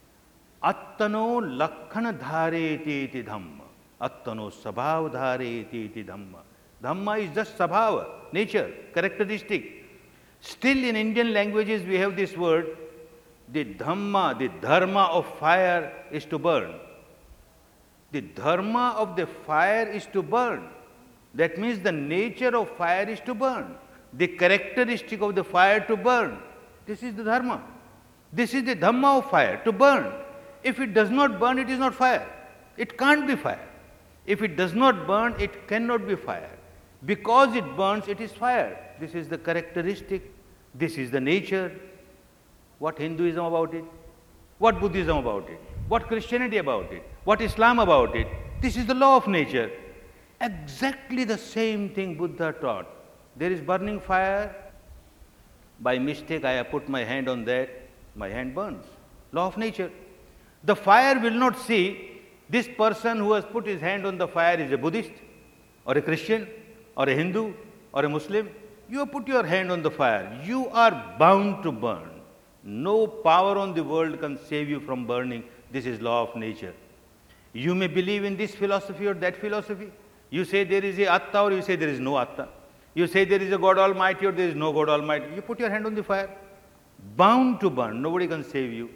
Attano lakhana dhareti iti dhamma. Attano sabhav dhareti iti dhamma. Dhamma is just sabhava, nature, characteristic. Still in Indian languages we have this word, the dhamma, the dharma of fire is to burn. The dharma of the fire is to burn. That means the nature of fire is to burn. The characteristic of the fire to burn. This is the dharma. This is the dhamma of fire, to burn. If it does not burn, it is not fire. It can't be fire. If it does not burn, it cannot be fire. Because it burns, it is fire. This is the characteristic. This is the nature. What Hinduism about it? What Buddhism about it? What Christianity about it? What Islam about it? This is the law of nature. Exactly the same thing Buddha taught. There is burning fire. By mistake, I have put my hand on that. My hand burns. Law of nature. The fire will not see this person who has put his hand on the fire is a Buddhist or a Christian or a Hindu or a Muslim. You have put your hand on the fire. You are bound to burn. No power on the world can save you from burning. This is law of nature. You may believe in this philosophy or that philosophy. You say there is a Atta or you say there is no Atta. You say there is a God Almighty or there is no God Almighty. You put your hand on the fire. Bound to burn. Nobody can save you.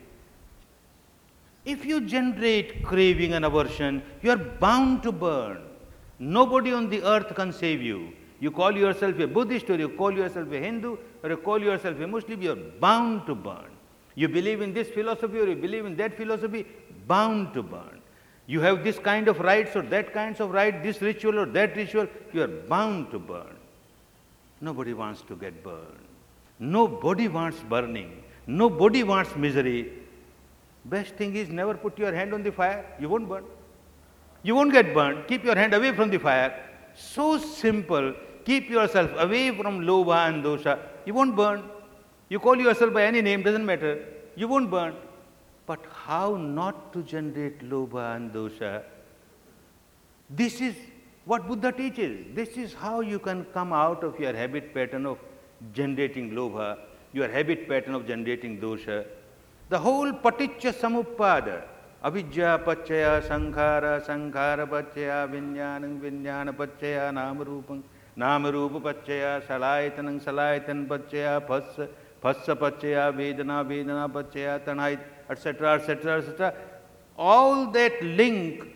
If you generate craving and aversion, you are bound to burn. Nobody on the earth can save you. You call yourself a Buddhist or you call yourself a Hindu or you call yourself a Muslim, you are bound to burn. You believe in this philosophy or you believe in that philosophy, bound to burn. You have this kind of rites or that kinds of rites, this ritual or that ritual, you are bound to burn. Nobody wants to get burned. Nobody wants burning. Nobody wants misery. Best thing is never put your hand on the fire, you won't burn. You won't get burned. Keep your hand away from the fire. So simple. Keep yourself away from lobha and dosha. You won't burn. You call yourself by any name, doesn't matter. You won't burn. But how not to generate lobha and dosha? This is what Buddha teaches. This is how you can come out of your habit pattern of generating lobha, your habit pattern of generating dosha. The whole paticca samuppada, avidya pacchaya sankhara, sankhara pacchaya vinyanam, vinyana pacchaya namarupam, Nama Rupa Pachaya, Salayatanang Salayatan Pachaya, Phassa Pachaya, Vedana Vedana Pachaya, Tanhai, etc., etc., etc. All that link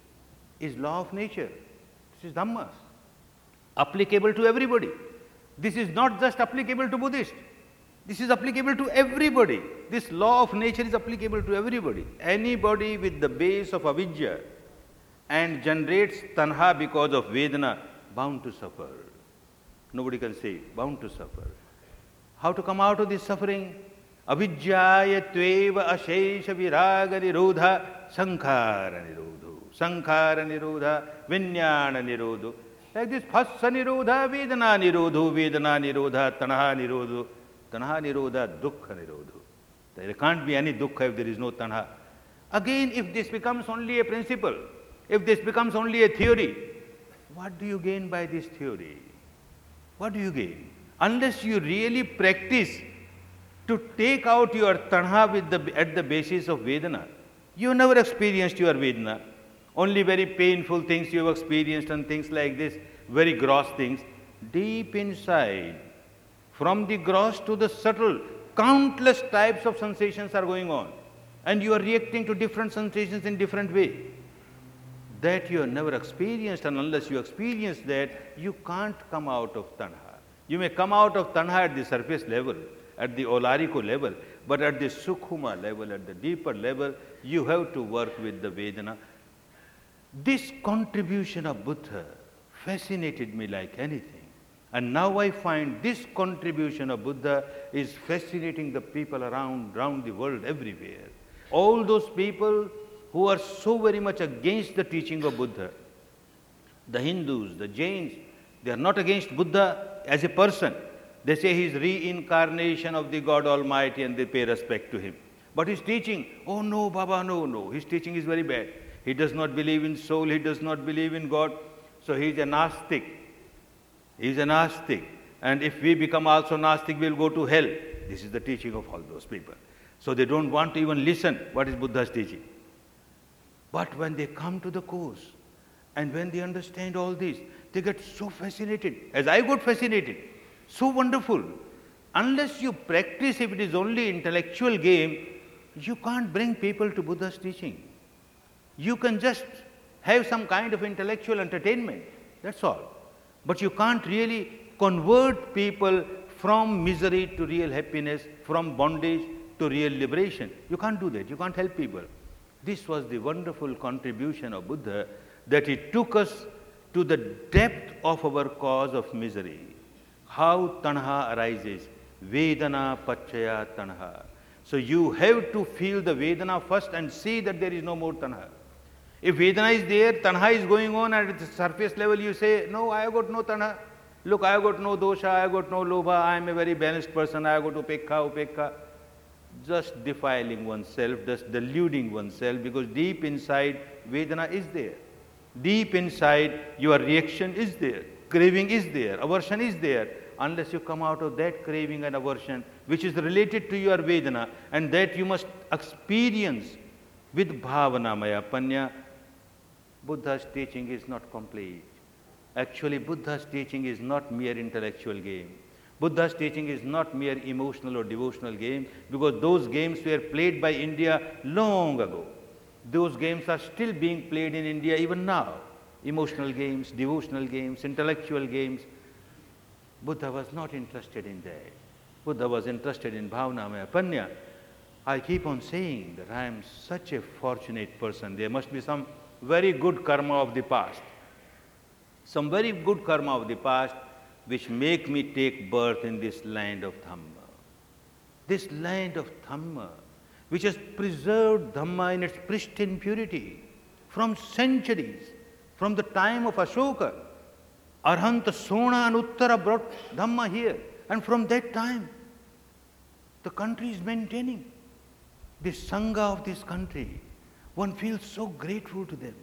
is law of nature. This is Dhamma, applicable to everybody. This is not just applicable to Buddhists. This is applicable to everybody. This law of nature is applicable to everybody. Anybody with the base of avidya and generates tanha because of Vedana, bound to suffer. Nobody can say, bound to suffer. How to come out of this suffering? Avidyaya tveva ashesha viraga nirodha sankhara nirodho. Sankhara nirodha vinyana nirodho. Like this, phassa nirodha vedana nirodho, vedana nirodha tanha nirodho. Tanha nirodha dukkha nirodho. There can't be any dukkha if there is no tanha. Again, if this becomes only a principle, if this becomes only a theory, what do you gain by this theory? What do you gain? Unless you really practice to take out your tanha at the basis of Vedana. You never experienced your Vedana. Only very painful things you have experienced and things like this, very gross things. Deep inside, from the gross to the subtle, countless types of sensations are going on. And you are reacting to different sensations in different ways. That you have never experienced, and unless you experience that, you can't come out of tanha. You may come out of tanha at the surface level, at the olariko level, but at the sukhuma level, at the deeper level, you have to work with the Vedana. This contribution of Buddha fascinated me like anything. And now I find this contribution of Buddha is fascinating the people around the world, everywhere. All those people who are so very much against the teaching of Buddha, the Hindus, the Jains, they are not against Buddha as a person. They say he is reincarnation of the God Almighty and they pay respect to him. But his teaching, oh no, Baba, no, his teaching is very bad. He does not believe in soul, he does not believe in God, so he is a Nastik. He is a Nastik. And if we become also Nastik, we will go to hell. This is the teaching of all those people. So they don't want to even listen what is Buddha's teaching. But when they come to the course and when they understand all this, they get so fascinated, as I got fascinated, so wonderful. Unless you practice, if it is only intellectual game, you can't bring people to Buddha's teaching. You can just have some kind of intellectual entertainment, that's all. But you can't really convert people from misery to real happiness, from bondage to real liberation. You can't do that, you can't help people. This was the wonderful contribution of Buddha, that he took us to the depth of our cause of misery. How tanha arises, Vedana Pachaya tanha. So you have to feel the Vedana first and see that there is no more tanha. If Vedana is there, tanha is going on, and at the surface level you say, no, I have got no tanha. Look, I have got no dosha, I have got no lobha, I am a very balanced person, I have got upekha. Just defiling oneself, just deluding oneself, because deep inside Vedana is there. Deep inside your reaction is there, craving is there, aversion is there. Unless you come out of that craving and aversion, which is related to your Vedana, and that you must experience with Bhavanamaya Panya, Buddha's teaching is not complete. Actually, Buddha's teaching is not mere intellectual game. Buddha's teaching is not mere emotional or devotional game, because those games were played by India long ago. Those games are still being played in India even now. Emotional games, devotional games, intellectual games. Buddha was not interested in that. Buddha was interested in Bhavanamaya Panya. I keep on saying that I am such a fortunate person. There must be some very good karma of the past. Some very good karma of the past which make me take birth in this land of Dhamma. This land of Dhamma, which has preserved Dhamma in its pristine purity from centuries, from the time of Ashoka. Arhanta Sona and Uttara brought Dhamma here, and from that time, the country is maintaining the Sangha of this country. One feels so grateful to them.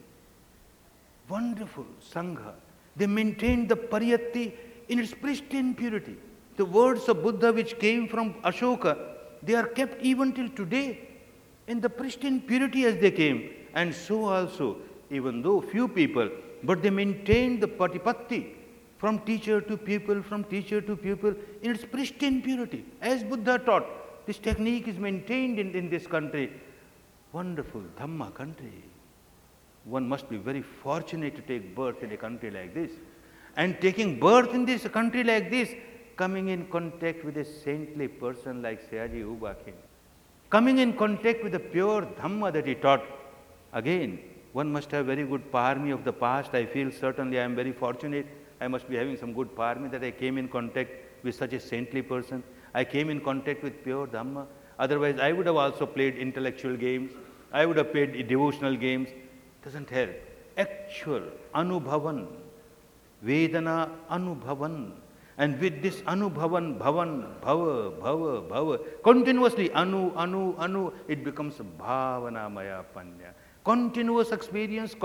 Wonderful Sangha. They maintained the Pariyatti in its pristine purity. The words of Buddha which came from Ashoka, they are kept even till today in the pristine purity as they came. And so also, even though few people, but they maintained the Patipatti from teacher to pupil, from teacher to pupil, in its pristine purity, as Buddha taught. This technique is maintained in this country. Wonderful Dhamma country. One must be very fortunate to take birth in a country like this. And taking birth in this country like this, coming in contact with a saintly person like Sayaji U Ba Khin, coming in contact with the pure Dhamma that he taught. Again, one must have very good parmi of the past. I feel certainly I am very fortunate. I must be having some good parmi that I came in contact with such a saintly person. I came in contact with pure Dhamma. Otherwise, I would have also played intellectual games. I would have played devotional games. Doesn't help. Actual Anubhavan, Vedana Anubhavan. And with this Anubhavan, Bhavan, Bhava, Bhava, Bhava, continuously Anu, it becomes Bhavana Maya Panya. Continuous experience,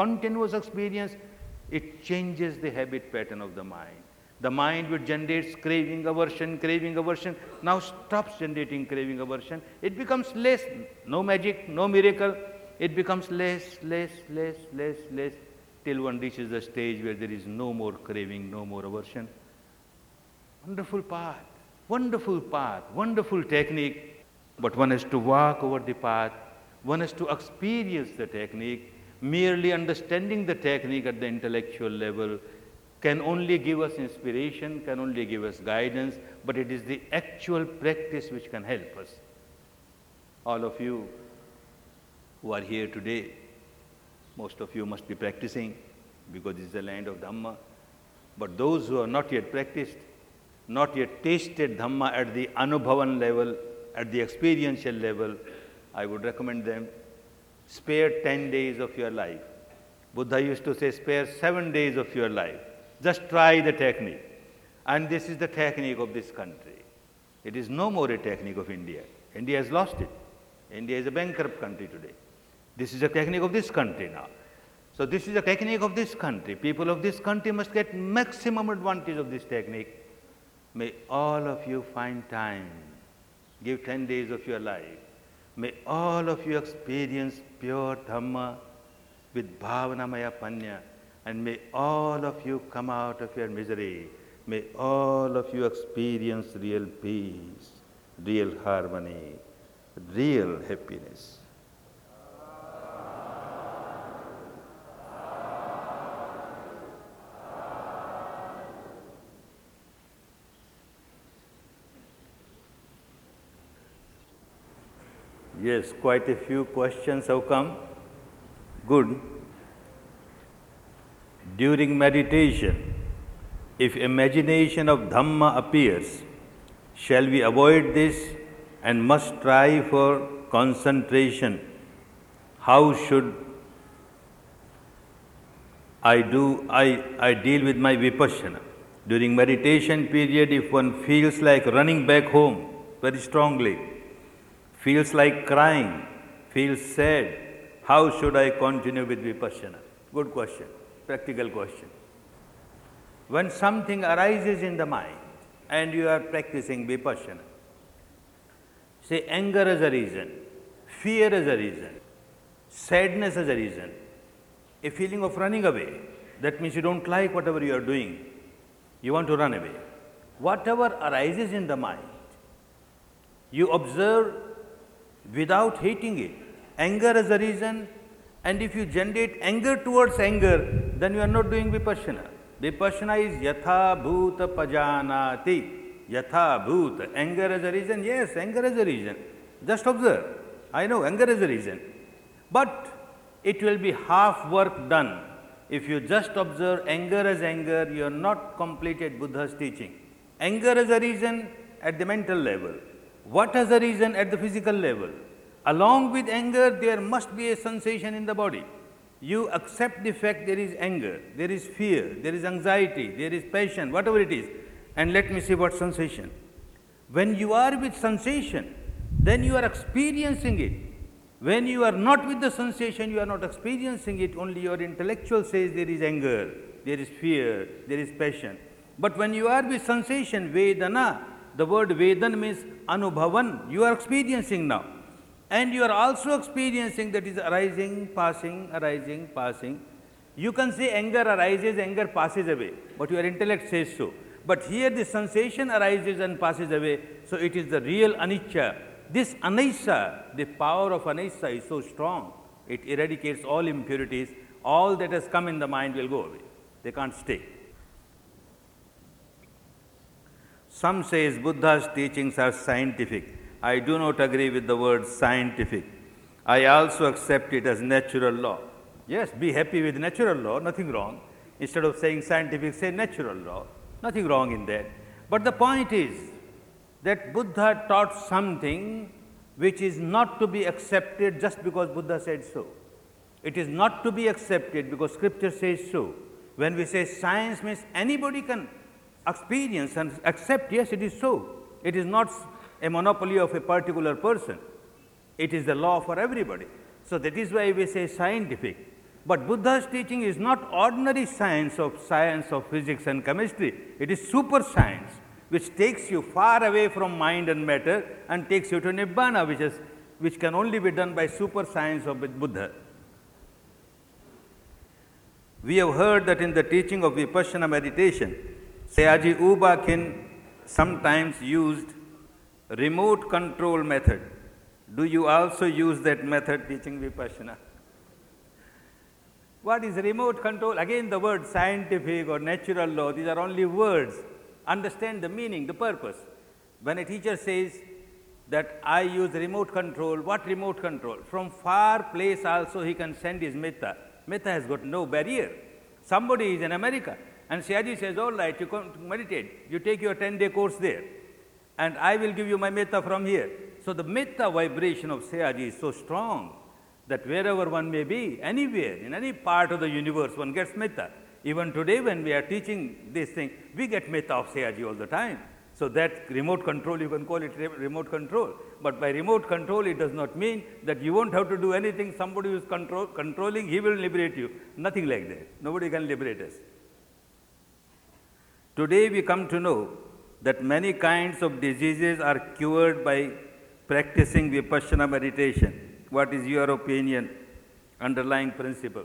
it changes the habit pattern of the mind. The mind which generates craving, aversion, now stops generating craving, aversion. It becomes less, no magic, no miracle. It becomes less, till one reaches the stage where there is no more craving, no more aversion. Wonderful path, wonderful technique. But one has to walk over the path. One has to experience the technique. Merely understanding the technique at the intellectual level can only give us inspiration, can only give us guidance, but it is the actual practice which can help us. All of you who are here today, most of you must be practicing because this is the land of Dhamma. But those who have not yet practiced, not yet tasted Dhamma at the Anubhavan level, at the experiential level, I would recommend them, spare 10 days of your life. Buddha used to say, spare 7 days of your life. Just try the technique. And this is the technique of this country. It is no more a technique of India. India has lost it. India is a bankrupt country today. This is a technique of this country now. So this is a technique of this country. People of this country must get maximum advantage of this technique. May all of you find time. Give 10 days of your life. May all of you experience pure Dhamma with Bhavanamaya Panya, and may all of you come out of your misery. May all of you experience real peace, real harmony, real happiness. Yes, quite a few questions have come. Good. During meditation, if imagination of Dhamma appears, shall we avoid this and must try for concentration? How should I deal with my vipassana? During meditation period, if one feels like running back home very strongly, feels like crying, feels sad, how should I continue with vipassana? Good question, practical question. When something arises in the mind and you are practicing vipassana, say anger as a reason, fear as a reason, sadness as a reason, a feeling of running away, that means you don't like whatever you are doing, you want to run away. Whatever arises in the mind, you observe without hating it. Anger as a reason, and if you generate anger towards anger, then you are not doing vipassana. Vipassana is yatha bhuta pajanati. Yatha bhuta. Anger as a reason? Yes, anger as a reason. Just observe. I know anger is a reason. But it will be half work done. If you just observe anger as anger, you are not completed Buddha's teaching. Anger as a reason at the mental level. What is the reason at the physical level? Along with anger, there must be a sensation in the body. You accept the fact there is anger, there is fear, there is anxiety, there is passion, whatever it is. And let me see what sensation. When you are with sensation, then you are experiencing it. When you are not with the sensation, you are not experiencing it. Only your intellectual says there is anger, there is fear, there is passion. But when you are with sensation, Vedana, the word Vedan means Anubhavan, you are experiencing now. And you are also experiencing that is arising, passing, You can say anger arises, anger passes away, but your intellect says so. But here the sensation arises and passes away, so it is the real anicca. This anicca, the power of anicca is so strong, it eradicates all impurities. All that has come in the mind will go away. They can't stay. Some says Buddha's teachings are scientific. I do not agree with the word scientific. I also accept it as natural law. Yes, be happy with natural law, nothing wrong. Instead of saying scientific, say natural law. Nothing wrong in that. But the point is that Buddha taught something which is not to be accepted just because Buddha said so. It is not to be accepted because scripture says so. When we say science means anybody can experience and accept, yes, it is so. It is not a monopoly of a particular person. It is the law for everybody. So that is why we say scientific. But Buddha's teaching is not ordinary science of physics and chemistry. It is super science, which takes you far away from mind and matter and takes you to Nibbana, which can only be done by super science of Buddha. We have heard that in the teaching of Vipassana meditation, Sayagyi U Ba Khin sometimes used remote control method. Do you also use that method teaching Vipassana? What is remote control? Again, the word scientific or natural law, these are only words. Understand the meaning, the purpose. When a teacher says that I use remote control, what remote control? From far place also he can send his metta. Metta has got no barrier. Somebody is in America and Sayagyi says, all right, you come to meditate, you take your 10-day course there and I will give you my metta from here. So the metta vibration of Sayagyi is so strong that wherever one may be, anywhere, in any part of the universe, one gets metta. Even today when we are teaching this thing, we get metta of Sayagyi all the time. So that remote control, you can call it remote control. But by remote control, it does not mean that you won't have to do anything. Somebody who is controlling, he will liberate you. Nothing like that. Nobody can liberate us. Today we come to know that many kinds of diseases are cured by practicing Vipassana meditation. What is your opinion, underlying principle?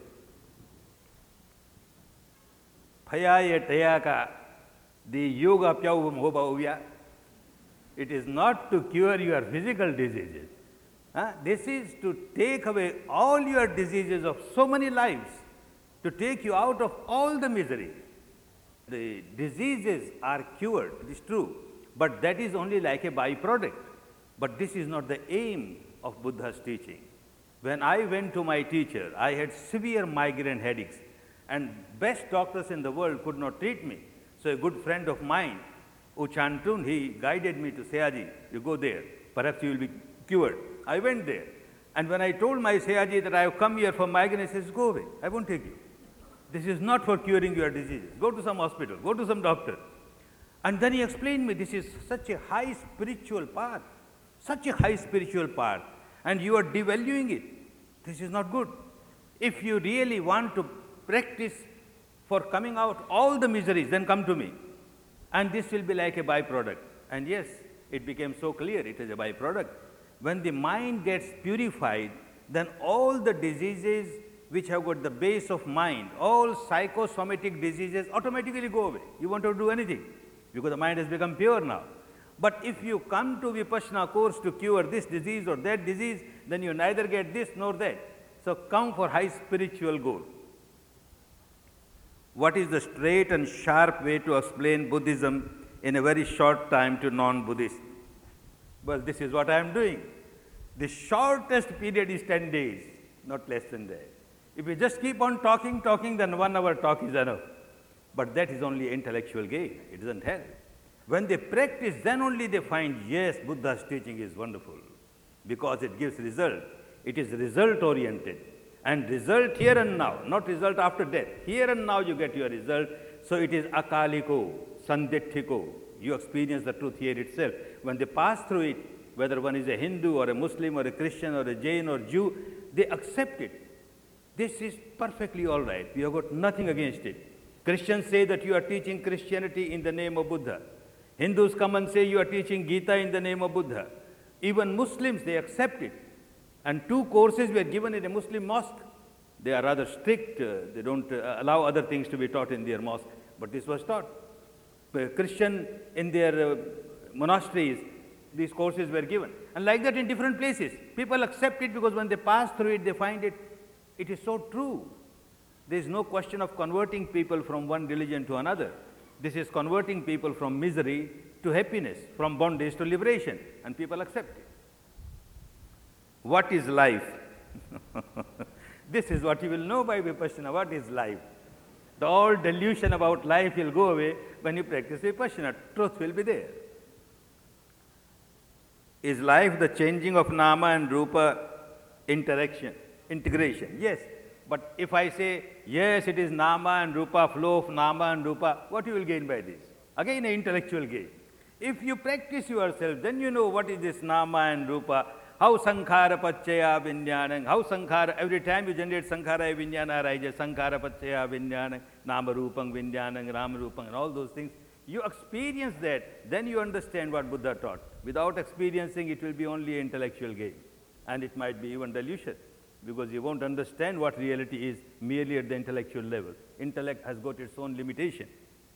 Phayaya tayaka, the yoga pyauvam hobavya. It is not to cure your physical diseases. This is to take away all your diseases of so many lives, to take you out of all the misery. The diseases are cured, it is true, but that is only like a byproduct. But this is not the aim of Buddha's teaching. When I went to my teacher, I had severe migraine headaches, and best doctors in the world could not treat me. So a good friend of mine, U Chantun, he guided me to Sayagyi, you go there, perhaps you will be cured. I went there. And when I told my Sayagyi that I have come here for migraine, he says, go away, I won't take you. This is not for curing your diseases. Go to some hospital, go to some doctor. And then he explained me, this is such a high spiritual path, such a high spiritual path, and you are devaluing it. This is not good. If you really want to practice for coming out all the miseries, then come to me. And this will be like a byproduct. And yes, it became so clear, it is a byproduct. When the mind gets purified, then all the diseases which have got the base of mind, all psychosomatic diseases automatically go away. You won't have to do anything because the mind has become pure now. But if you come to Vipassana course to cure this disease or that disease, then you neither get this nor that. So come for high spiritual goal. What is the straight and sharp way to explain Buddhism in a very short time to non-Buddhists? Well, this is what I am doing. The shortest period is 10 days, not less than that. If you just keep on talking, then 1 hour talk is enough. But that is only intellectual gain. It doesn't help. When they practice, then only they find, yes, Buddha's teaching is wonderful because it gives result. It is result oriented. And result here and now, not result after death. Here and now you get your result. So it is akaliko, sanditthiko. You experience the truth here itself. When they pass through it, whether one is a Hindu or a Muslim or a Christian or a Jain or Jew, they accept it. This is perfectly all right. We have got nothing against it. Christians say that you are teaching Christianity in the name of Buddha. Hindus come and say you are teaching Gita in the name of Buddha. Even Muslims, they accept it. And 2 courses were given in a Muslim mosque. They are rather strict. They don't allow other things to be taught in their mosque, but this was taught. Christian in their monasteries, these courses were given. And like that in different places. People accept it because when they pass through it, they find it is so true. There is no question of converting people from one religion to another. This is converting people from misery to happiness, from bondage to liberation, and people accept it. What is life? This is what you will know by Vipassana. What is life? The all delusion about life will go away when you practice Vipassana. Truth will be there. Is life the changing of nama and rupa integration? Yes. But if I say, yes, it is nama and rupa, flow of nama and rupa, what you will gain by this? Again, an intellectual gain. If you practice yourself, then you know what is this nama and rupa, how sankhara pachaya vinyanam, how sankhara, every time you generate sankhara vinyana arises, sankhara pachaya vinyanam, nama rupam vinyanam, rama rupam, and all those things. You experience that, then you understand what Buddha taught. Without experiencing, it will be only intellectual gain, and it might be even delusion, because you won't understand what reality is merely at the intellectual level. Intellect has got its own limitation.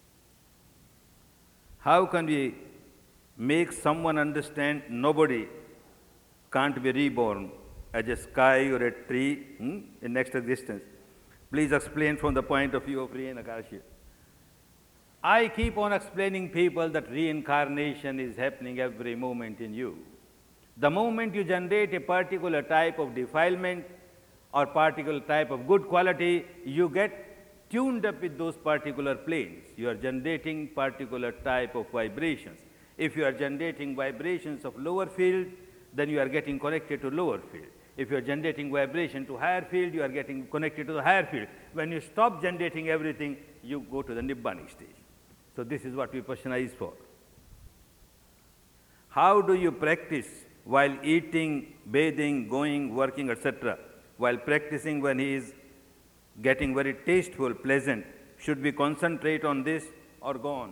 How can we make someone understand nobody can't be reborn as a sky or a tree in next existence? Please explain from the point of view of reincarnation. I keep on explaining people that reincarnation is happening every moment in you. The moment you generate a particular type of defilement or particular type of good quality, you get tuned up with those particular planes. You are generating particular type of vibrations. If you are generating vibrations of lower field, then you are getting connected to lower field. If you are generating vibration to higher field, you are getting connected to the higher field. When you stop generating everything, you go to the Nibbanic stage. So this is what Vipassana is for. How do you practice while eating, bathing, going, working, etc.? While practicing when he is getting very tasteful, pleasant, should we concentrate on this or go on?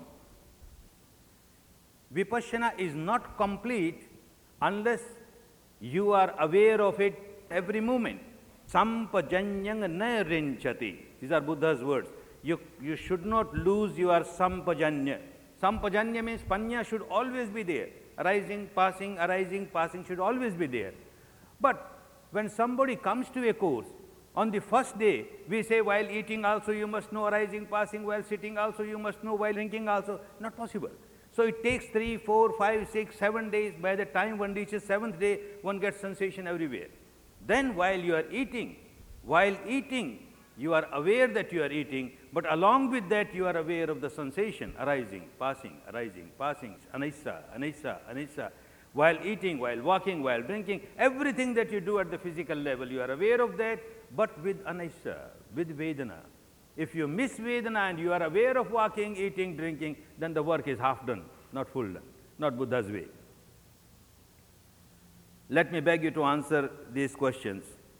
Vipassana is not complete unless you are aware of it every moment. Sampajanyang na rinchati. These are Buddha's words. You should not lose your sampajanya. Sampajanya means panya should always be there. Arising, passing should always be there. But when somebody comes to a course, on the first day, we say while eating also you must know arising, passing, while sitting also you must know, while drinking also. Not possible. So it takes 3, 4, 5, 6, 7 days. By the time one reaches 7th day, one gets sensation everywhere. Then while you are eating, you are aware that you are eating, but along with that you are aware of the sensation, arising, passing, anicca, anicca. While eating, while walking, while drinking, everything that you do at the physical level, you are aware of that, but with anicca, with Vedana. If you miss Vedana and you are aware of walking, eating, drinking, then the work is half done, not full done, not Buddha's way. Let me beg you to answer these questions.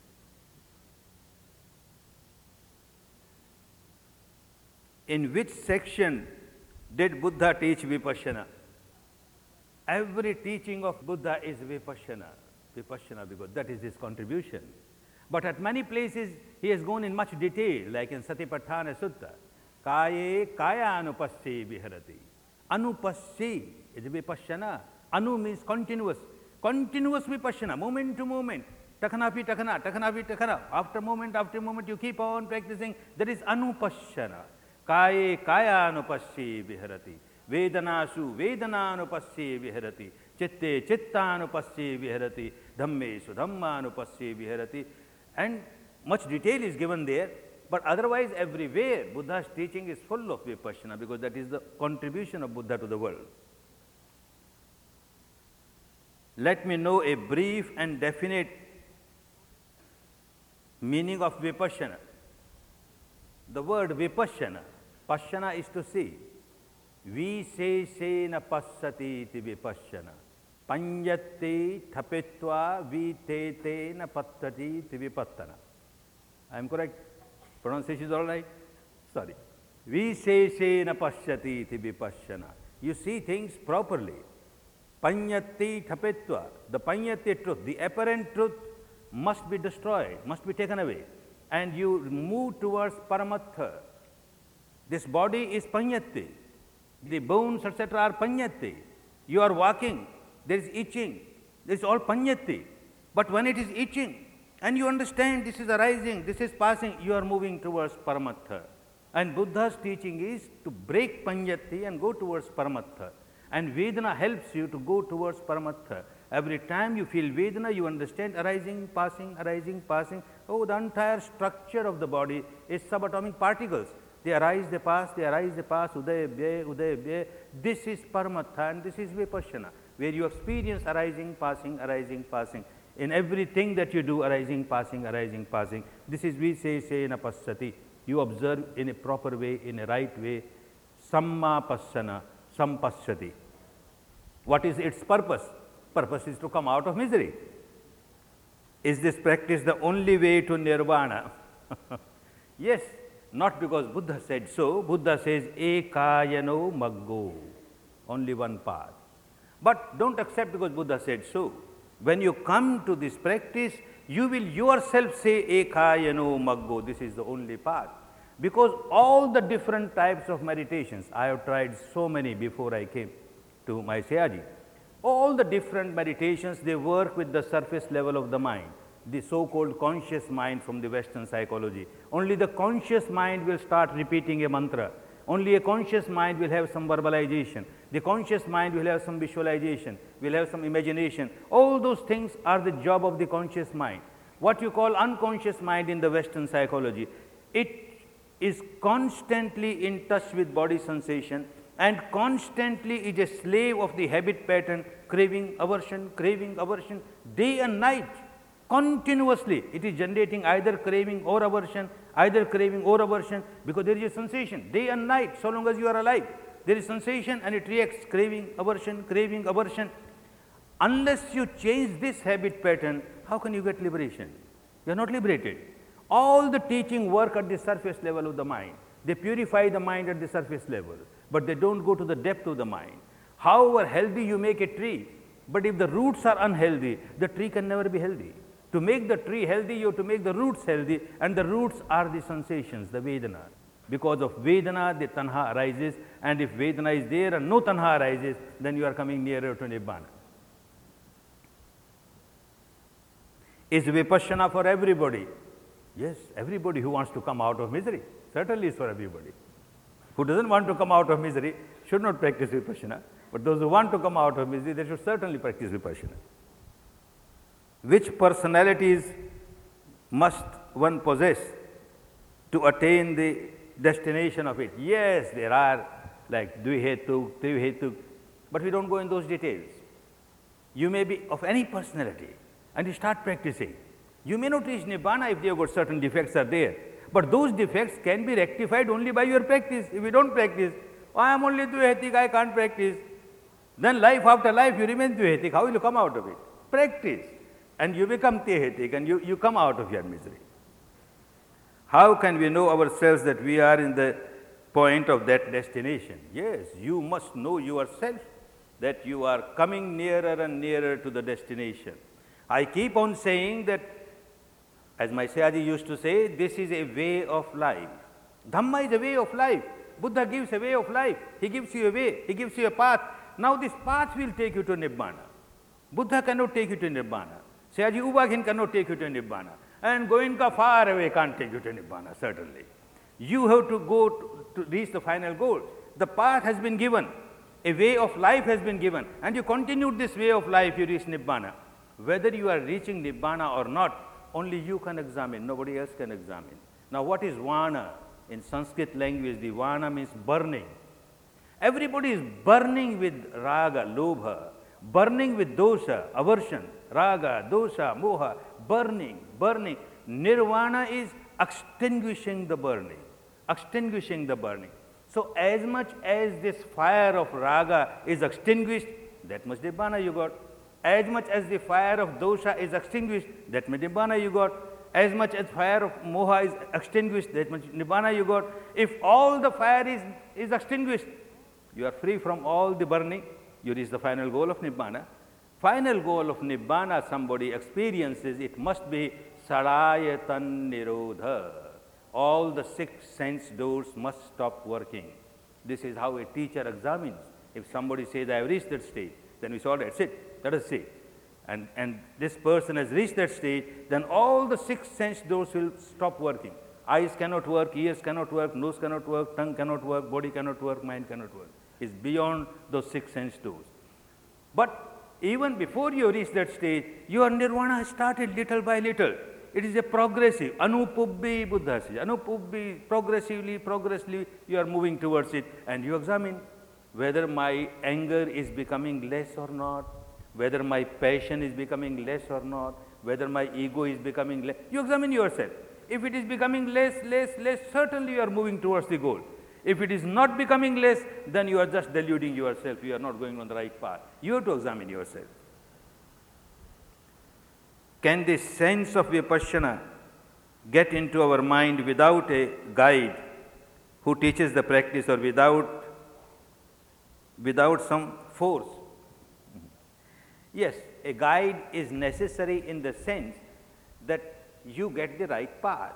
In which section did Buddha teach Vipassana? Every teaching of Buddha is Vipassana, because that is his contribution. But at many places, he has gone in much detail, like in Satipatthana Sutta. Kaye kaya anupassi viharati. Anupassi is Vipassana. Anu means continuous. Continuous Vipassana, moment to moment. Takhanapi takhana, takhanapi takhana. After moment, you keep on practicing. That is Anupassana. Kaye kaya anupassi viharati. Vedanasu vedananupassi viharati. Chitte chittanupassi viharati. Dhammesu dhammanupassi viharati. And much detail is given there, but otherwise everywhere Buddha's teaching is full of Vipassana, because that is the contribution of Buddha to the world. Let me know a brief and definite meaning of Vipassana. The word Vipassana, Passana is to see. Visesena passati iti Vipassana. Panyatte thapetva vitetena pattati iti Vipattana. I am correct? Pronunciation is all right? Sorry. Visesena passyati iti Vipassana. You see things properly. Panyatte thapetva. The panyate truth, the apparent truth must be destroyed, must be taken away. and you move towards Paramatha. This body is Panyati. The bones, etc., are Panyati. You are walking, there is itching, this is all Panyati. But when it is itching, and you understand this is arising, this is passing, you are moving towards Paramatha. And Buddha's teaching is to break Panyati and go towards Paramatha. And Vedana helps you to go towards Paramatha. Every time you feel Vedana, you understand arising, passing. Oh, the entire structure of the body is subatomic particles. They arise, they pass, Udaya, Bhya. This is Paramatha and this is Vipassana, where you experience arising, passing. In everything that you do, arising, passing. This is Visesena Passati. You observe in a proper way, in a right way. Samma Passana, Sampassati. What is its purpose? Purpose is to come out of misery. Is this practice the only way to nirvana? Yes, not because Buddha said so. Buddha says, Ekayano Maggo, only one path. But don't accept because Buddha said so. When you come to this practice, you will yourself say, Ekayano Maggo, this is the only path. Because all the different types of meditations, I have tried so many before I came to my Sayaji. All the different meditations, they work with the surface level of the mind, the so-called conscious mind from the Western psychology. Only the conscious mind will start repeating a mantra. Only a conscious mind will have some verbalization. The conscious mind will have some visualization, will have some imagination. All those things are the job of the conscious mind. What you call unconscious mind in the Western psychology, it is constantly in touch with body sensation and constantly is a slave of the habit pattern, craving, aversion, day and night. Continuously, it is generating either craving or aversion, because there is a sensation, day and night, so long as you are alive. There is sensation and it reacts, craving, aversion. Unless you change this habit pattern, how can you get liberation? You are not liberated. All the teaching work at the surface level of the mind. They purify the mind at the surface level, but they don't go to the depth of the mind. However healthy you make a tree, but if the roots are unhealthy, the tree can never be healthy. To make the tree healthy, you have to make the roots healthy, and the roots are the sensations, the Vedana. Because of Vedana, the Tanha arises, and if Vedana is there and no Tanha arises, then you are coming nearer to Nibbana. Is Vipassana for everybody? Yes, everybody who wants to come out of misery. Certainly is for everybody. Who doesn't want to come out of misery should not practice Vipassana, but those who want to come out of misery, they should certainly practice Vipassana. Which personalities must one possess to attain the destination of it? Yes, there are like Dvihetuk, Trihetuk, but we don't go in those details. You may be of any personality and you start practicing. You may not reach Nibbana if there got certain defects are there, but those defects can be rectified only by your practice. If you don't practice, oh, I am only Dvihetik, I can't practice. Then life after life you remain Dvihetik. How will you come out of it? Practice. And you become Trihetik and you come out of your misery. How can we know ourselves that we are in the point of that destination? Yes, you must know yourself that you are coming nearer and nearer to the destination. I keep on saying that, as my Sayaji used to say, this is a way of life. Dhamma is a way of life. Buddha gives a way of life. He gives you a way, he gives you a path. Now this path will take you to Nibbana. Buddha cannot take you to Nibbana. Sayaji U Ba Khin cannot take you to Nibbana. And Goenka far away can't take you to Nibbana, certainly. You have to go to reach the final goal. The path has been given. A way of life has been given. And you continue this way of life, you reach Nibbana. Whether you are reaching Nibbana or not, only you can examine, nobody else can examine. Now what is Vana? In Sanskrit language, the Vana means burning. Everybody is burning with raga, lobha, burning with dosha, aversion, raga, dosha, moha, burning. Nirvana is extinguishing the burning, So as much as this fire of raga is extinguished, that much Nibbana you got. As much as the fire of dosha is extinguished, that much Nibbana you got. As much as fire of moha is extinguished, that much Nibbana you got. If all the fire is extinguished, you are free from all the burning, you reach the final goal of Nibbana. final goal of Nibbana somebody experiences, it must be Sarayatan Nirodha. All the 6 sense doors must stop working. This is how a teacher examines. If somebody says, I have reached that stage, then we say, all right, sit, let us sit. And this person has reached that stage, then all the 6 sense doors will stop working. Eyes cannot work, ears cannot work, nose cannot work, tongue cannot work, body cannot work, mind cannot work. It's beyond those 6 sense doors. But even before you reach that stage, your nirvana has started little by little. It is a progressive, anupubbi Buddha says, anupubbi, progressively you are moving towards it, and you examine whether my anger is becoming less or not, whether my passion is becoming less or not, whether my ego is becoming less. You examine yourself. If it is becoming less, certainly you are moving towards the goal. If it is not becoming less, then you are just deluding yourself, you are not going on the right path. You have to examine yourself. Can the sense of Vipassana get into our mind without a guide who teaches the practice, or without some force? Yes, a guide is necessary in the sense that you get the right path.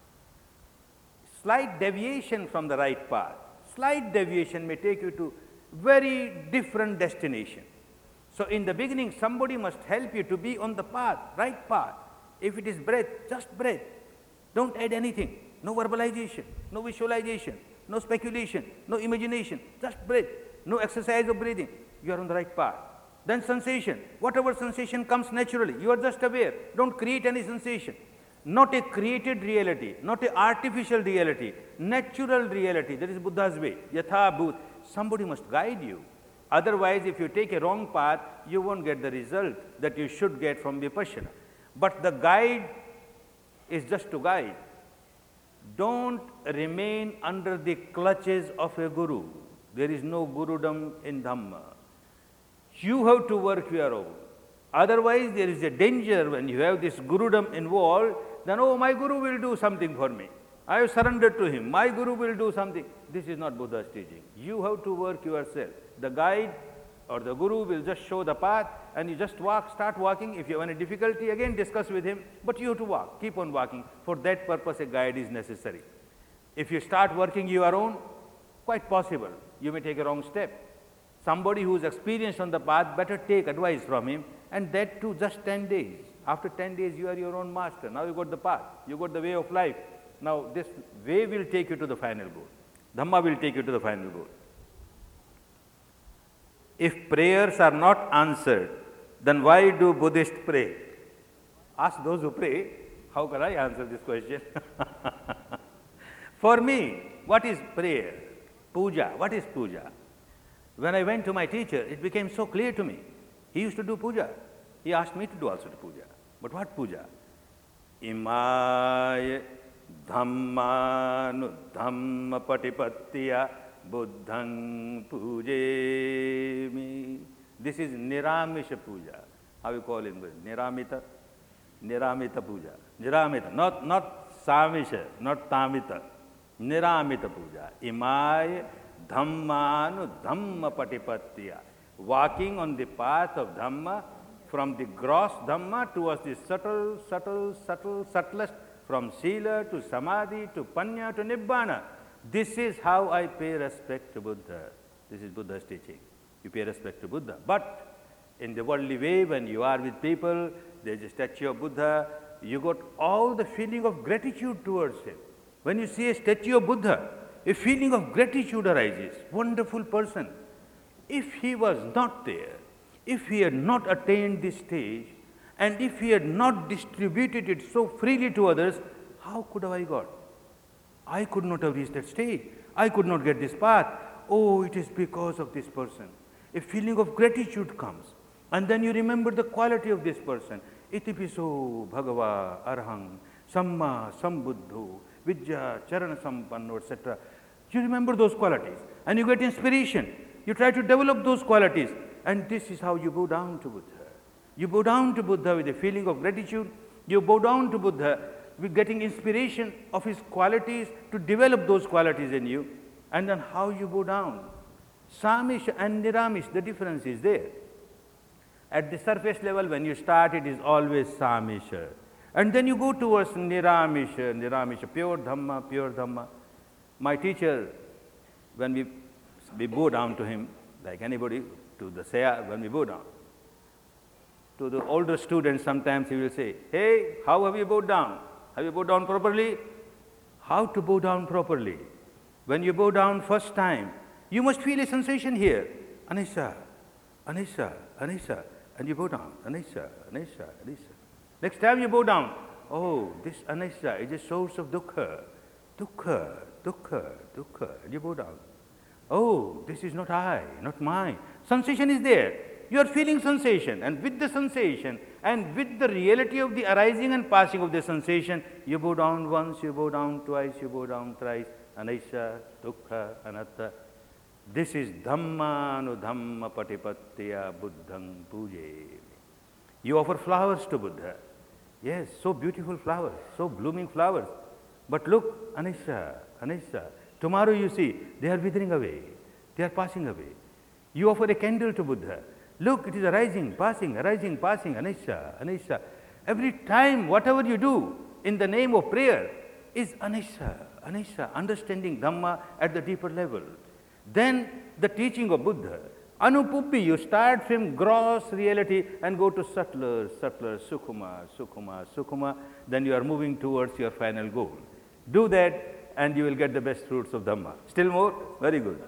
Slight deviation from the right path, slight deviation may take you to very different destination. So in the beginning, somebody must help you to be on the path, right path. If it is breath, just breath. Don't add anything. No verbalization, no visualization, no speculation, no imagination, just breath. No exercise of breathing. You are on the right path. Then sensation, whatever sensation comes naturally, you are just aware. Don't create any sensation. Not a created reality, not an artificial reality, natural reality. That is Buddha's way. Yatha Bhut. Somebody must guide you. Otherwise, if you take a wrong path, you won't get the result that you should get from Vipassana. But the guide is just to guide. Don't remain under the clutches of a guru. There is no gurudom in Dhamma. You have to work your own. Otherwise, there is a danger when you have this gurudom involved, then, oh, my guru will do something for me. I have surrendered to him. My guru will do something. This is not Buddha's teaching. You have to work yourself. The guide or the guru will just show the path, and you just walk, start walking. If you have any difficulty, again discuss with him, but you have to walk, keep on walking. For that purpose, a guide is necessary. If you start working your own, quite possible, you may take a wrong step. Somebody who is experienced on the path, better take advice from him, and that too just 10 days. After 10 days, you are your own master. Now you got the path, you got the way of life. Now this way will take you to the final goal. Dhamma will take you to the final goal. If prayers are not answered, then why do Buddhists pray? Ask those who pray, how can I answer this question? For me, what is prayer? Puja. What is puja? When I went to my teacher, it became so clear to me. He used to do puja. He asked me to do also the puja. But what puja? Imaya dhammanu dhamma patipattiya buddhang pujemi. This is Niramisha puja. How you call it? Niramita? Niramita puja. Niramita, not Samisha, not Tamita. Niramita puja. Imaya dhammanu dhamma patipattiya. Walking on the path of Dhamma, from the gross Dhamma towards the subtlest, from Sila to Samadhi to Panya to Nibbana. This is how I pay respect to Buddha. This is Buddha's teaching. You pay respect to Buddha. But in the worldly way, when you are with people, there is a statue of Buddha, you got all the feeling of gratitude towards him. When you see a statue of Buddha, a feeling of gratitude arises. Wonderful person. If he was not there, if he had not attained this stage, and if he had not distributed it so freely to others, how could have I got? I could not have reached that stage. I could not get this path. Oh, it is because of this person. A feeling of gratitude comes. And then you remember the quality of this person. Itipiso bhagava arhang samma sambuddho vidya charana sampanno, etc. You remember those qualities and you get inspiration. You try to develop those qualities, and this is how you bow down to Buddha. You bow down to Buddha with a feeling of gratitude. You bow down to Buddha with getting inspiration of his qualities to develop those qualities in you, and then how you bow down. Samish and Niramish, the difference is there. At the surface level, when you start, it is always Samisha. And then you go towards Niramisha, Niramisha, pure Dhamma, pure Dhamma. My teacher, when we bow down to him, like anybody, to the Saya, when we bow down, to the older students, sometimes he will say, hey, how have you bowed down? Have you bowed down properly? How to bow down properly? When you bow down first time, you must feel a sensation here. Anisha, Anisha, Anisha. And you bow down. Anisha, Anisha, Anisha. Next time you bow down, oh, this Anisha is a source of dukkha. Dukkha, dukkha, dukkha. And you bow down. Oh, this is not I, not mine. Sensation is there. You are feeling sensation, and with the sensation and with the reality of the arising and passing of the sensation, you bow down once, you bow down twice, you bow down thrice. Anisha, dukkha, anatta. This is Dhamma Patipatya Buddhang Puje. You offer flowers to Buddha. Yes, so beautiful flowers, so blooming flowers. But look, Anisha, Anisha. Tomorrow you see, they are withering away. They are passing away. You offer a candle to Buddha. Look, it is arising, passing, Anisha, Anisha. Every time, whatever you do in the name of prayer is Anisha, Anisha, understanding Dhamma at the deeper level. Then the teaching of Buddha, Anupuppi, you start from gross reality and go to subtler, Sukhuma, Sukhuma, Sukhuma, then you are moving towards your final goal. Do that and you will get the best fruits of Dhamma. Still more? Very good.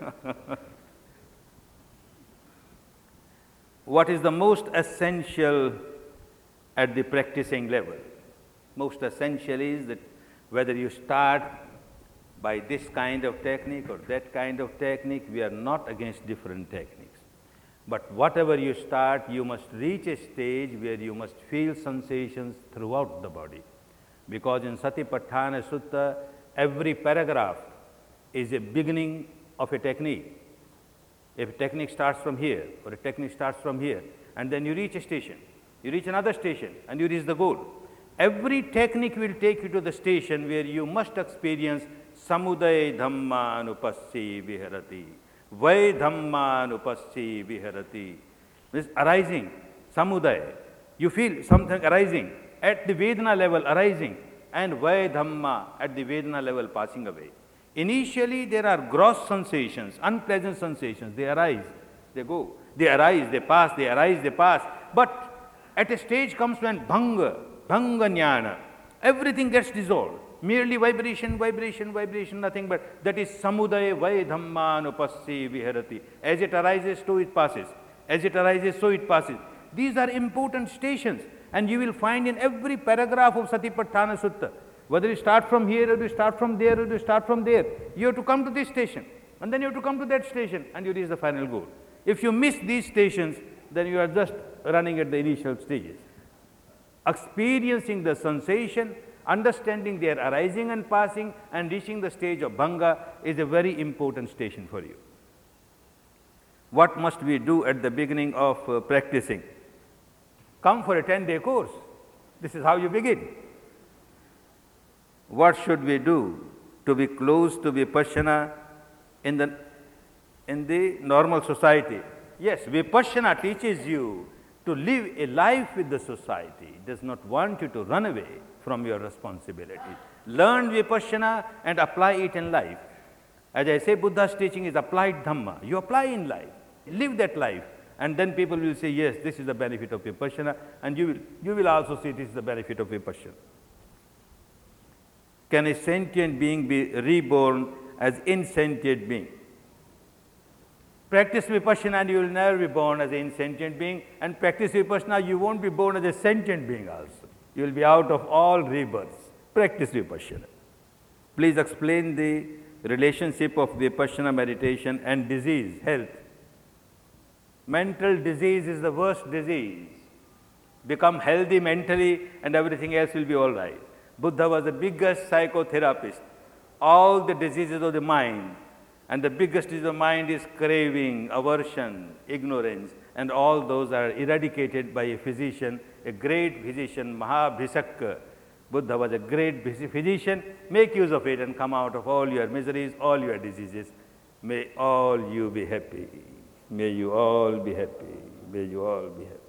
What is the most essential at the practicing level? Most essential is that whether you start by this kind of technique or that kind of technique, we are not against different techniques. But whatever you start, you must reach a stage where you must feel sensations throughout the body. Because in Satipatthana Sutta, every paragraph is a beginning of a technique. If a technique starts from here, or a technique starts from here, and then you reach a station, you reach another station, and you reach the goal. Every technique will take you to the station where you must experience Samudaya Dhammanupassi Viharati. Vai Dhammanupassi Viharati. This arising, Samudaya. You feel something arising, at the Vedana level arising, and Vai Dhamma at the Vedana level passing away. Initially, there are gross sensations, unpleasant sensations. They arise, they go. They arise, they pass, they arise, they pass. But at a stage comes when Bhanga Jnana, everything gets dissolved. Merely vibration, vibration, vibration, nothing but that is Samudaya Vai Dhammanupassi Viharati. As it arises, so it passes. As it arises, so it passes. These are important stations, and you will find in every paragraph of Satipatthana Sutta. Whether you start from here, or you start from there, or you start from there, you have to come to this station, and then you have to come to that station, and you reach the final goal. If you miss these stations, then you are just running at the initial stages. Experiencing the sensation, understanding their arising and passing, and reaching the stage of Bhanga is a very important station for you. What must we do at the beginning of practicing? Come for a 10-day course. This is how you begin. What should we do to be close to Vipassana in the normal society? Yes, Vipassana teaches you to live a life with the society. It does not want you to run away from your responsibility. Learn Vipassana and apply it in life. As I say, Buddha's teaching is applied Dhamma. You apply in life, live that life, and then people will say, yes, this is the benefit of Vipassana, and you will also see this is the benefit of Vipassana. Can a sentient being be reborn as insentient being? Practice Vipassana and you will never be born as an insentient being, and practice Vipassana, you won't be born as a sentient being also. You will be out of all rebirths. Practice Vipassana. Please explain the relationship of Vipassana meditation and disease, health. Mental disease is the worst disease. Become healthy mentally and everything else will be all right. Buddha was the biggest psychotherapist. All the diseases of the mind, and the biggest disease of the mind is craving, aversion, ignorance, and all those are eradicated by a physician, a great physician, Mahabhisakka. Buddha was a great physician. Make use of it and come out of all your miseries, all your diseases. May all you be happy. May you all be happy. May you all be happy.